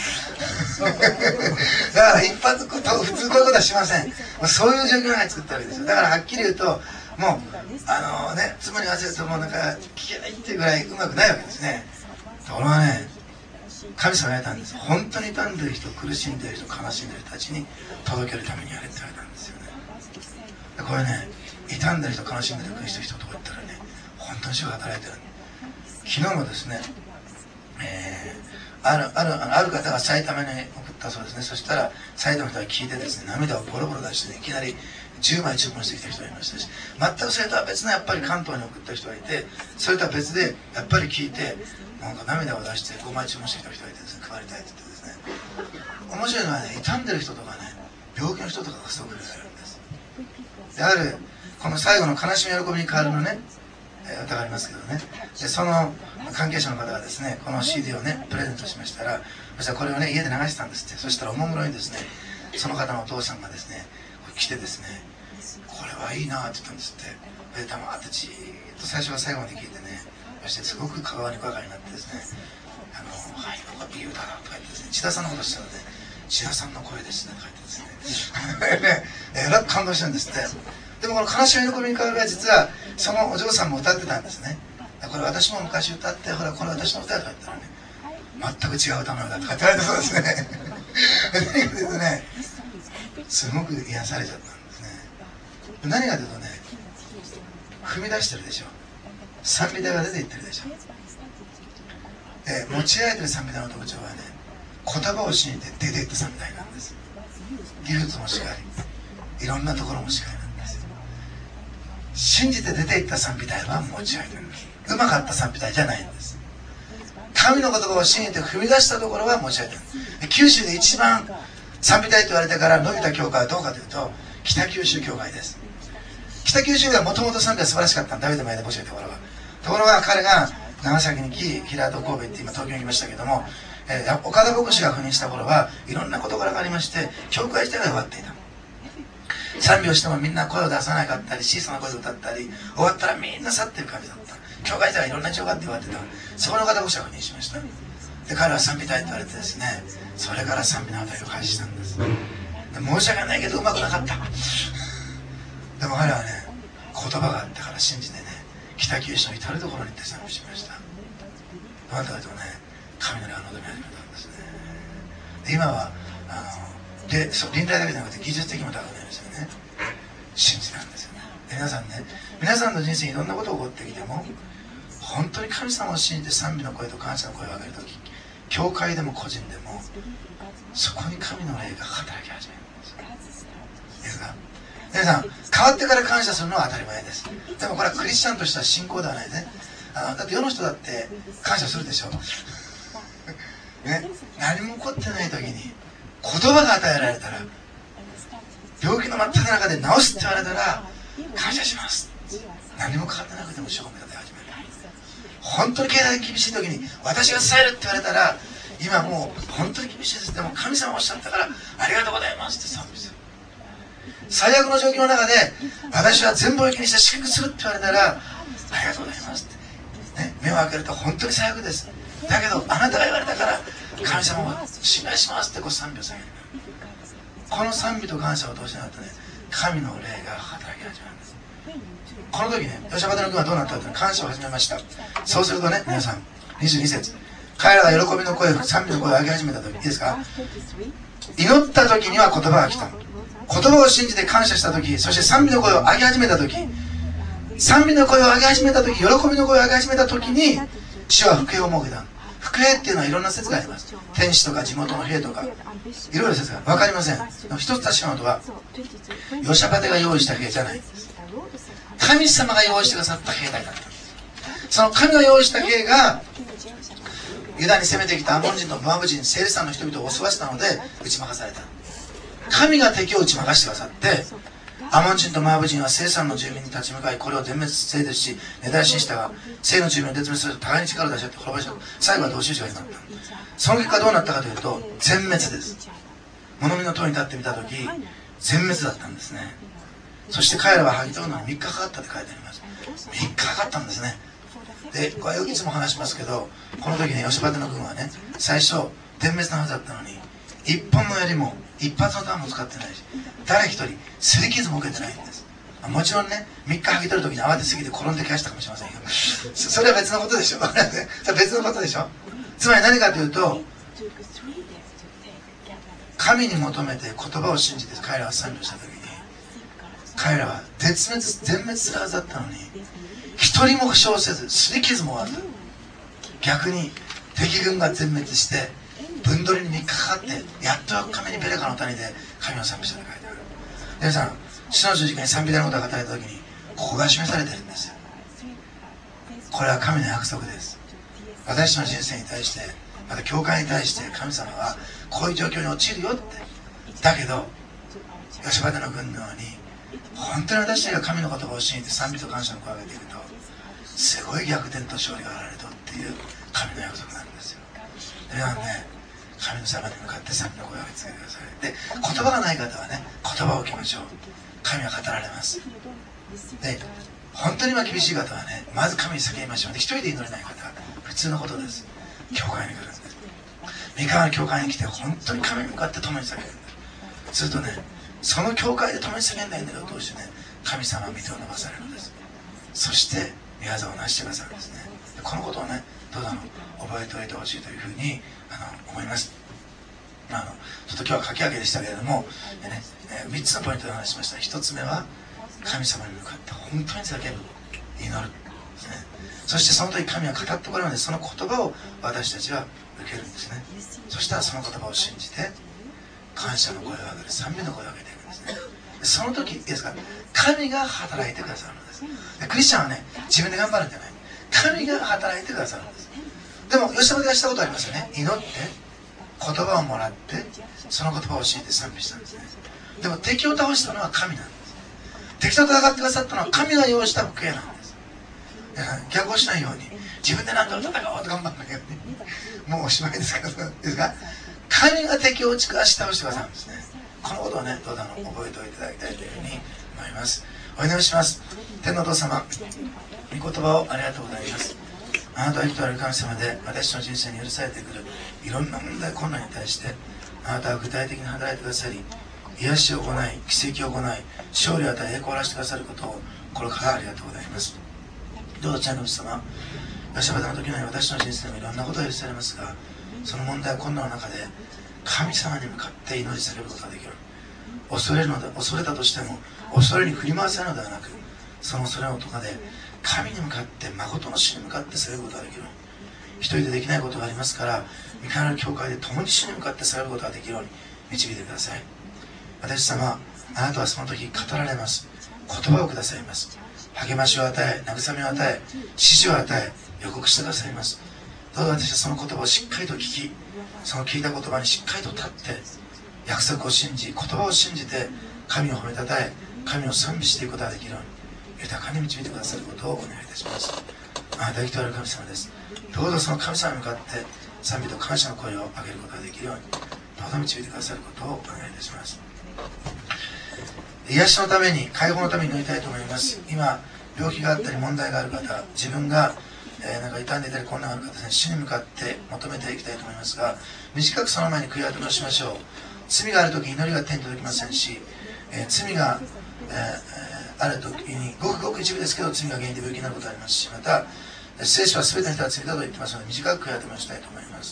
だから一発普通こういうことはしません。そういう状況が作ったわけですよ。だからはっきり言うともうあのね、妻に言わせるともうなんか聞けないっていうぐらいうまくないわけですね。ところがね、神様が言われたんです。本当に傷んでいる人、苦しんでいる人、悲しんでいる人たちに届けるためにやれって言われたんですよね。でこれね、傷んでいる人、悲しんでいる苦しい人とか言ったらね、本当に主が働いてる。昨日もですね、えー、あるあるある方が埼玉に送ったそうですね。そしたら埼玉の人が聞いてですね、涙をボロボロ出して、ね、いきなりじゅうまい注文してきた人がいましたし、全くそれとは別のやっぱり関東に送った人がいて、それとは別でやっぱり聞いてなんか涙を出してごまい注文してきた人がいてですね、配りたいって言ってですね、面白いのはね、傷んでる人とかね、病気の人とかがすごく触れられるんです。であるこの最後の悲しみ喜びに変わるのね、えー、歌がありますけどね、でその関係者の方がですね、この シーディー をねプレゼントしましたら、そしたらこれをね家で流してたんですって。そしたらおもむろにですね、その方のお父さんがですね来てですね、これはいいなって言ったんですって。で黙ってじーっと最初から最後まで聞いてね、そしてすごく関わり深かになってですね、あの「はい、僕はいい歌だ」とか言ってですね、千田さんのことしたので「千田さんの声ですね」とか言ってですねね、えらく感動してるんですって。でもこの悲しみの喜びに変わるは実はそのお嬢さんも歌ってたんですね。これ私も昔歌って、ほらこれ私の歌だとか言ったらね、全く違う歌のようだとか言われてそうですね。ですね、すごく癒されちゃったんですね。何かというとね、踏み出してるでしょ。賛美隊が出ていってるでしょ。で持ち上げてる賛美隊の特徴はね、言葉を信じて出ていった賛美隊なんです。技術もしかり、いろんなところもしかりなんですよ。信じて出ていった賛美隊は持ち上げてるんです。うまかった賛美隊じゃないんです。神の言葉を信じて踏み出したところは持ち上げてる。九州で一番賛美隊と言われてから伸びた教会はどうかというと北九州教会です。北九州ではもともと賛美は素晴らしかったんだ、ダビデ前で教えたところは。ところが彼が長崎に来、平戸神戸って今東京に来ましたけども、えー、岡田牧師が赴任した頃はいろんな事柄がありまして、教会自体が弱っていた。賛美をしてもみんな声を出さなかったり、小さな声で歌ったり、終わったらみんな去っていく感じだった。教会自体はいろんな情があって言われてた。そこの方牧師が赴任しました。で彼は賛美隊と言われてですね、それから賛美の値を開始したんです。で申し訳ないけどうまくなかった。でも彼はね、言葉があったから信じてね、北九州の至る所に行って賛美しました。なんだかというとね、神の霊が望み始めたんですね。で今はあのでそう臨済だけじゃなくて技術的にも高くなりましたよね。 信じなんですよね。で皆さんね、皆さんの人生にいろんなことが起こってきても、本当に神様を信じて賛美の声と感謝の声を上げるとき、教会でも個人でもそこに神の霊が働き始めるんです。いいですか。皆さん、変わってから感謝するのは当たり前です。でもこれはクリスチャンとしては信仰ではないですね。あのだって世の人だって感謝するでしょね、何も起こってない時に言葉が与えられたら、病気の真っ只中で治すって言われたら感謝します。何も変わってなくても主を目立て始める。本当に経済厳しい時に私が支えるって言われたら、今もう本当に厳しいです。でも神様おっしゃったからありがとうございますって賛美する。最悪の状況の中で私は全部を気にして祝福するって言われたらありがとうございますって、ね、目を開けると本当に最悪です。だけどあなたが言われたから神様を信頼しますってこう賛美を下げる。この賛美と感謝を通してなってね、神の霊が働き始めるんです。この時ね、ヨシャバテの軍はどうなったかというと、感謝を始めました。そうするとね、皆さんにじゅうに節、彼らが喜びの声、賛美の声を上げ始めた時、いいですか。祈った時には言葉が来た。言葉を信じて感謝した時、そして賛美の声を上げ始めた時、賛美の声を上げ始めた時、喜びの声を上げ始めた時に主は福音を設けた。福音っていうのはいろんな説があります。天使とか地元の兵とかいろいろ説が分かりません。一つ確かなことは、ヨシャバテが用意した兵じゃないんです。神様が用意してくださった兵隊だったんです。その神が用意した兵がユダに攻めてきたアモン人とモアブ人、セールサンの人々を襲わせたので打ち負かされた。神が敵を打ち負かしてくださって、アモン人とモアブ人はセールサンの住民に立ち向かい、これを全滅制ですし根絶やしにしたが、セーの住民を絶滅すると互いに力を出し合って滅ぼした。最後は同州者がいなかった。その結果どうなったかというと全滅です。物見の塔に立ってみた時全滅だったんですね。そして彼らは剥ぎ取るのにみっかかかったって書いてあります。みっかかかったんですね。でこれいつも話しますけど、この時ね、ヨシャバテの軍はね、最初点滅のはずだったのに一本の槍も一発の弾も使ってないし、誰一人擦り傷も受けてないんです。もちろんね、みっか剥ぎ取る時に慌てすぎて転んで怪我したかもしれませんけど、それは別のことでしょそれは別のことでしょ。つまり何かというと、神に求めて言葉を信じて彼らは賛美をした時に、彼らは絶滅全滅するはずだったのに一人も負傷せず擦り傷も負わず、逆に敵軍が全滅して分取りにみっかかかってやっと神にベレカの谷で神を賛美したと書いてある。皆さん、死の十字架に賛美でのことが語られた時にここが示されてるんですよ。これは神の約束です。私の人生に対して、また教会に対して神様はこういう状況に陥るよって。だけどヨシャバテの軍のように本当に私たちが神の言葉を信じて賛美と感謝の声を上げていると、すごい逆転と勝利が現れるとっていう神の約束なんですよ。皆さんね、神の様に向かって賛美の声を上げ続けてください。で、言葉がない方はね、言葉を受けましょう。神は語られます。で、本当にまあ厳しい方はね、まず神に叫びましょう。で、一人で祈れない方は普通のことです。教会に来るんです。三河の教会に来て本当に神に向かって共に叫ぶんです。するとね、その教会で共に叫んだ祈りを通してね、神様は御手を伸ばされるのです。そして御業を成してくださるんですね。でこのことをね、どうぞ覚えておいてほしいというふうにあの思います。あのちょっと今日は書き上げでしたけれども、でね、えー、みっつのポイントでお話ししました。ひとつめは神様に向かって本当に叫ぶ、祈るですね。そしてその時神は語ってこられるので、その言葉を私たちは受けるんですね。そしたらその言葉を信じて感謝の声を上げる、賛美の声を上げていくんですね。でその時いいですか、神が働いてくださるのです。でクリスチャンはね、自分で頑張るんじゃない、神が働いてくださるんです。でも吉田がしたことありますよね。祈って言葉をもらってその言葉を信じて賛美したんですね。でも敵を倒したのは神なんです。敵と戦ってくださったのは神が用意した福音なんです。逆をしないように、自分で何とか戦おうと頑張らないように、もうおしまいですからですが、神が敵を打ち壊し倒してくださるんですね。このことをね、どうぞ覚えておいていただきたいというふうに思います。お祈りします。天のお父様、御言葉をありがとうございます。あなたは生きとある神様で、私の人生に許されてくるいろんな問題困難に対してあなたは具体的に働いてくださり、癒しを行い、奇跡を行い、勝利を与え、栄光をらしてくださることを心からありがとうございます。どうぞ、天のお父様、ヨシャバテの時のように私の人生でもいろんなことが許されますが、その問題困難の中で神様に向かって祈り叫ぶことができる。 恐れるので恐れたとしても恐れに振り回せるのではなく、その恐れのとかで神に向かって誠の主に向かって叫ぶことができるように、一人でできないことがありますから、御体の教会で共に主に向かって叫ぶことができるように導いてください。私様、あなたはその時語られます。言葉をくださいます。励ましを与え、慰めを与え、指示を与え、予告してくださいます。どうぞ私はその言葉をしっかりと聞き、その聞いた言葉にしっかりと立って、約束を信じ、言葉を信じて神を褒めたたえ、神を賛美していくことができるように豊かに導いてくださることをお願いいたします。あなた生きておられる神様です。どうぞその神様に向かって賛美と感謝の声を上げることができるようにどうぞ導いてくださることをお願いいたします。癒しのために、解放のために祈りたいと思います。今病気があったり問題がある方、自分が、えー、なんか痛んでいたり困難がある方ですね、主に向かって求めていきたいと思いますが、短くその前に悔い改めをしましょう。罪があるときに祈りが手に届きませんし、えー、罪が、えー、あるときにごくごく一部ですけど罪が原因で病気になることがありますし、また聖書は全ての人は罪だと言ってますので、短く悔い改めをしたいと思います。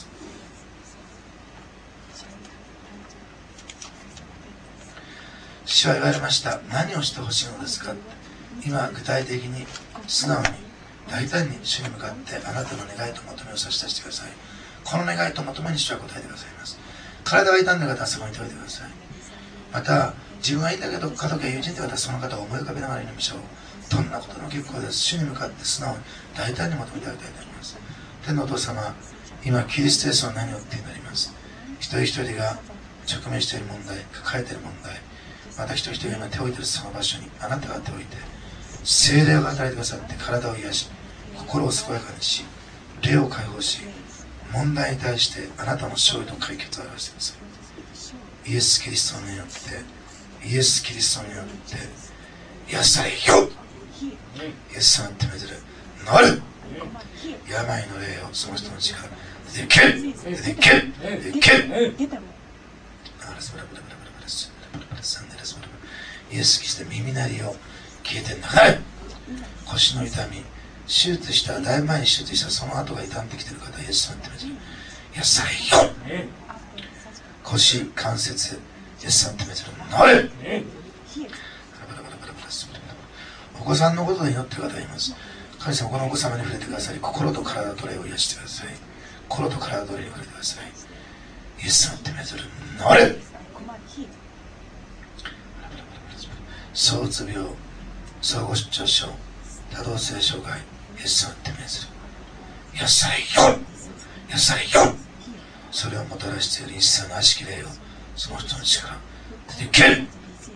主は言われました。何をしてほしいのですか。今具体的に素直に大胆に主に向かってあなたの願いと求めを差し出してください。この願いと求めに主は答えてくださいます。体が痛んでいる方はそこに手を置いてください。また自分がいいんだけど家族や友人という方はその方を思い浮かべながら祈りましょう。どんなことでも結構です。主に向かって素直に大胆に求めてあげたいと思います。天のお父様、今キリストイエスの名によって祈ります。一人一人が直面している問題、抱えている問題、また一人一人が今手を置いているその場所にあなたが手を置いて、聖霊が働いてくださって体を癒し、心を健やかにし、霊を解放し、問題に対してあなたの勝利と解決を表してください。イエス・キリストによってイエス・キリストによって癒されよ。イエス様に手めずるなる病の霊をその人の力出ていけ出ていけ出ていけ。イエス・キリストで耳鳴りを消えてんだから、腰の痛み、手術した、だいぶ前に手術したその後が痛んできている方、イエス様に手めずる癒されよ。腰、関節、イエス様に手めずるなれ。お子さんのことで祈っている方がいます。神様、このお子様に触れてくださり、心と体と霊を癒してください。心と体と霊に触れてください。イエス様に手めずるなれ。躁うつ病、総合失調症、多動性障害、イエス様に手めずる癒されよ。癒されよ。それをもたらしている一切の悪しき霊をその人の力出ていける。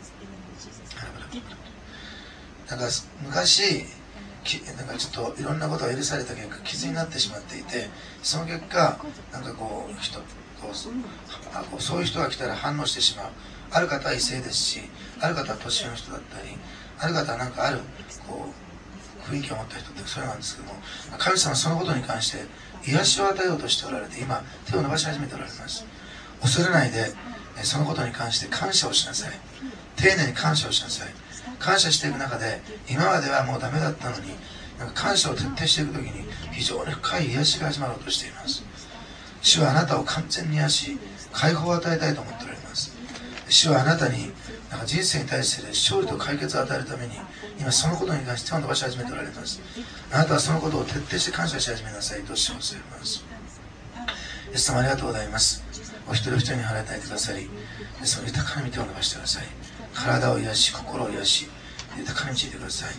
なんか昔なんかちょっといろんなことが許された結果傷になってしまっていて、その結果なんかこう人こうそういう人が来たら反応してしまう。ある方は異性ですし、ある方は年上の人だったり、ある方はなんかあるこう雰囲気を持った人ってそれなんですけども、神様はそのことに関して癒しを与えようとしておられて、今手を伸ばし始めておられます。恐れないでそのことに関して感謝をしなさい。丁寧に感謝をしなさい。感謝していく中で、今まではもうダメだったのになんか感謝を徹底していくときに非常に深い癒しが始まろうとしています。主はあなたを完全に癒し、解放を与えたいと思っておられます。主はあなたになんか人生に対して勝利と解決を与えるために今そのことに関して手を伸ばし始めておられます。あなたはそのことを徹底して感謝し始めなさいと主を教えます。イエス様ありがとうございます。お一人お一人に払いたいてくださり、その豊かに手を伸ばしてください。体を癒し、心を癒し、豊かに導いてください。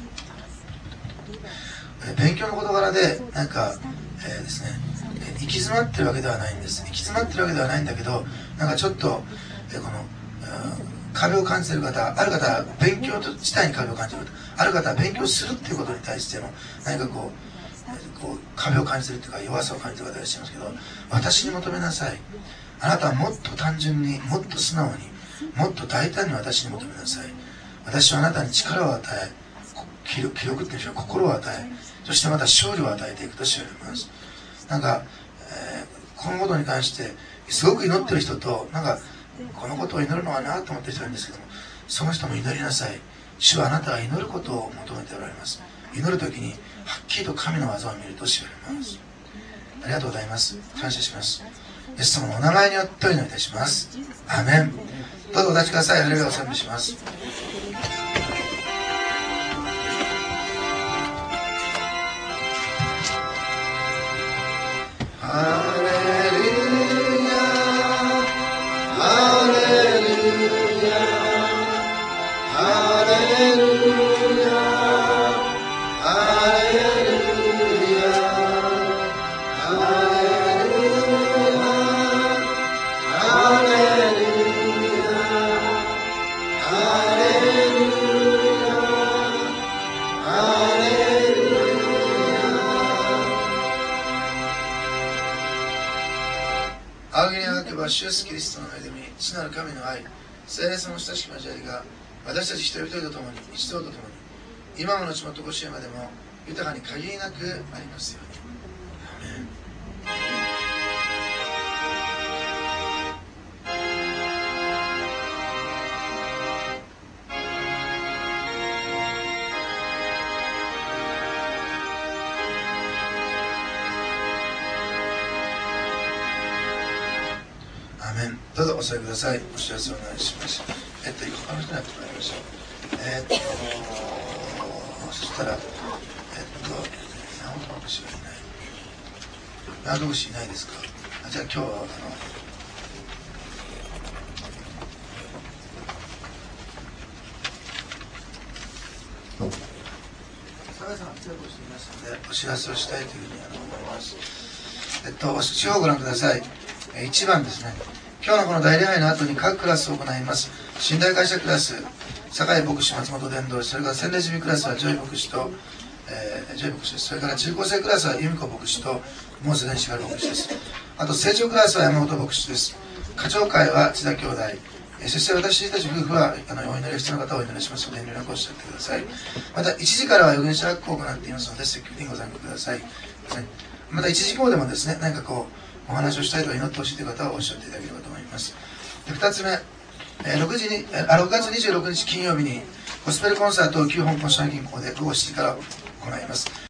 勉強の事柄でなんか、えー、ですね、行き詰まってるわけではないんです。行き詰まってるわけではないんだけど、なんかちょっと、えー、この壁を感じている方、ある方は勉強自体に壁を感じる方、ある方は勉強するっていうことに対しての何かこう、こう壁を感じているというか弱さを感じている方がいらっしゃいますけど、私に求めなさい。あなたはもっと単純に、もっと素直に、もっと大胆に私に求めなさい。私はあなたに力を与え、気力っていうんでしょう、心を与え、そしてまた勝利を与えていくと知られます。なんか、えー、このことに関してすごく祈ってる人と、なんかこのことを祈るのはなと思ってる人がいるんですけども、その人も祈りなさい。主はあなたが祈ることを求めておられます。祈るときにはっきりと神の技を見ると知られます。ありがとうございます。感謝します。 イエス様のお名前によってお祈りいたします。アーメン。どうぞお立ちください。ハレルヤを賛美します。ハレルヤハレルヤハレルヤハレルヤハレルヤハレルヤハレルヤハレルヤ。仰ぎにあがけば主イエスキリストの恵み、父なる神の愛、聖霊様の親しき交わりが私たち一人一人と共に、一同と共に、今も後もとこしえまでも豊かに限りなくありますように。アーメン。どうぞお座りください。お知らせをお願いします。えっと、他の人にやってもらいましょう。えっと、そしたら、えっと、直人氏がいない。直人氏いないですか？あ、じゃあ今日は、あの、坂井さんが通訳をしていますので、お知らせをしたいというふうに思います。えっと、地方をご覧ください。いちばんですね。今日のこの大礼拝の後に各クラスを行います。寝台会社クラス、酒井牧師、松本伝道師、それから洗礼準備クラスはジョイ牧師と、えー、ジョイ牧師です。それから中高生クラスは由美子牧師と、もうすでにしがる牧師です。あと、成長クラスは山本牧師です。課長会は千田兄弟。えー、そして私たち夫婦は、あの、お祈りが必要な方はお祈りしますので、遠慮なくおっしゃってください。また、いちじからは預言者学校を行っていますので、積極的にご参加ください。また、いちじごでもですね、何かこう、お話をしたいとか祈ってほしいという方はおっしゃっていただければと思います。でふたつめ、えー、ろくじにあろくがつにじゅうろくにち金曜日にゴスペルコンサートを旧香港市内銀行でごごしちじから行います。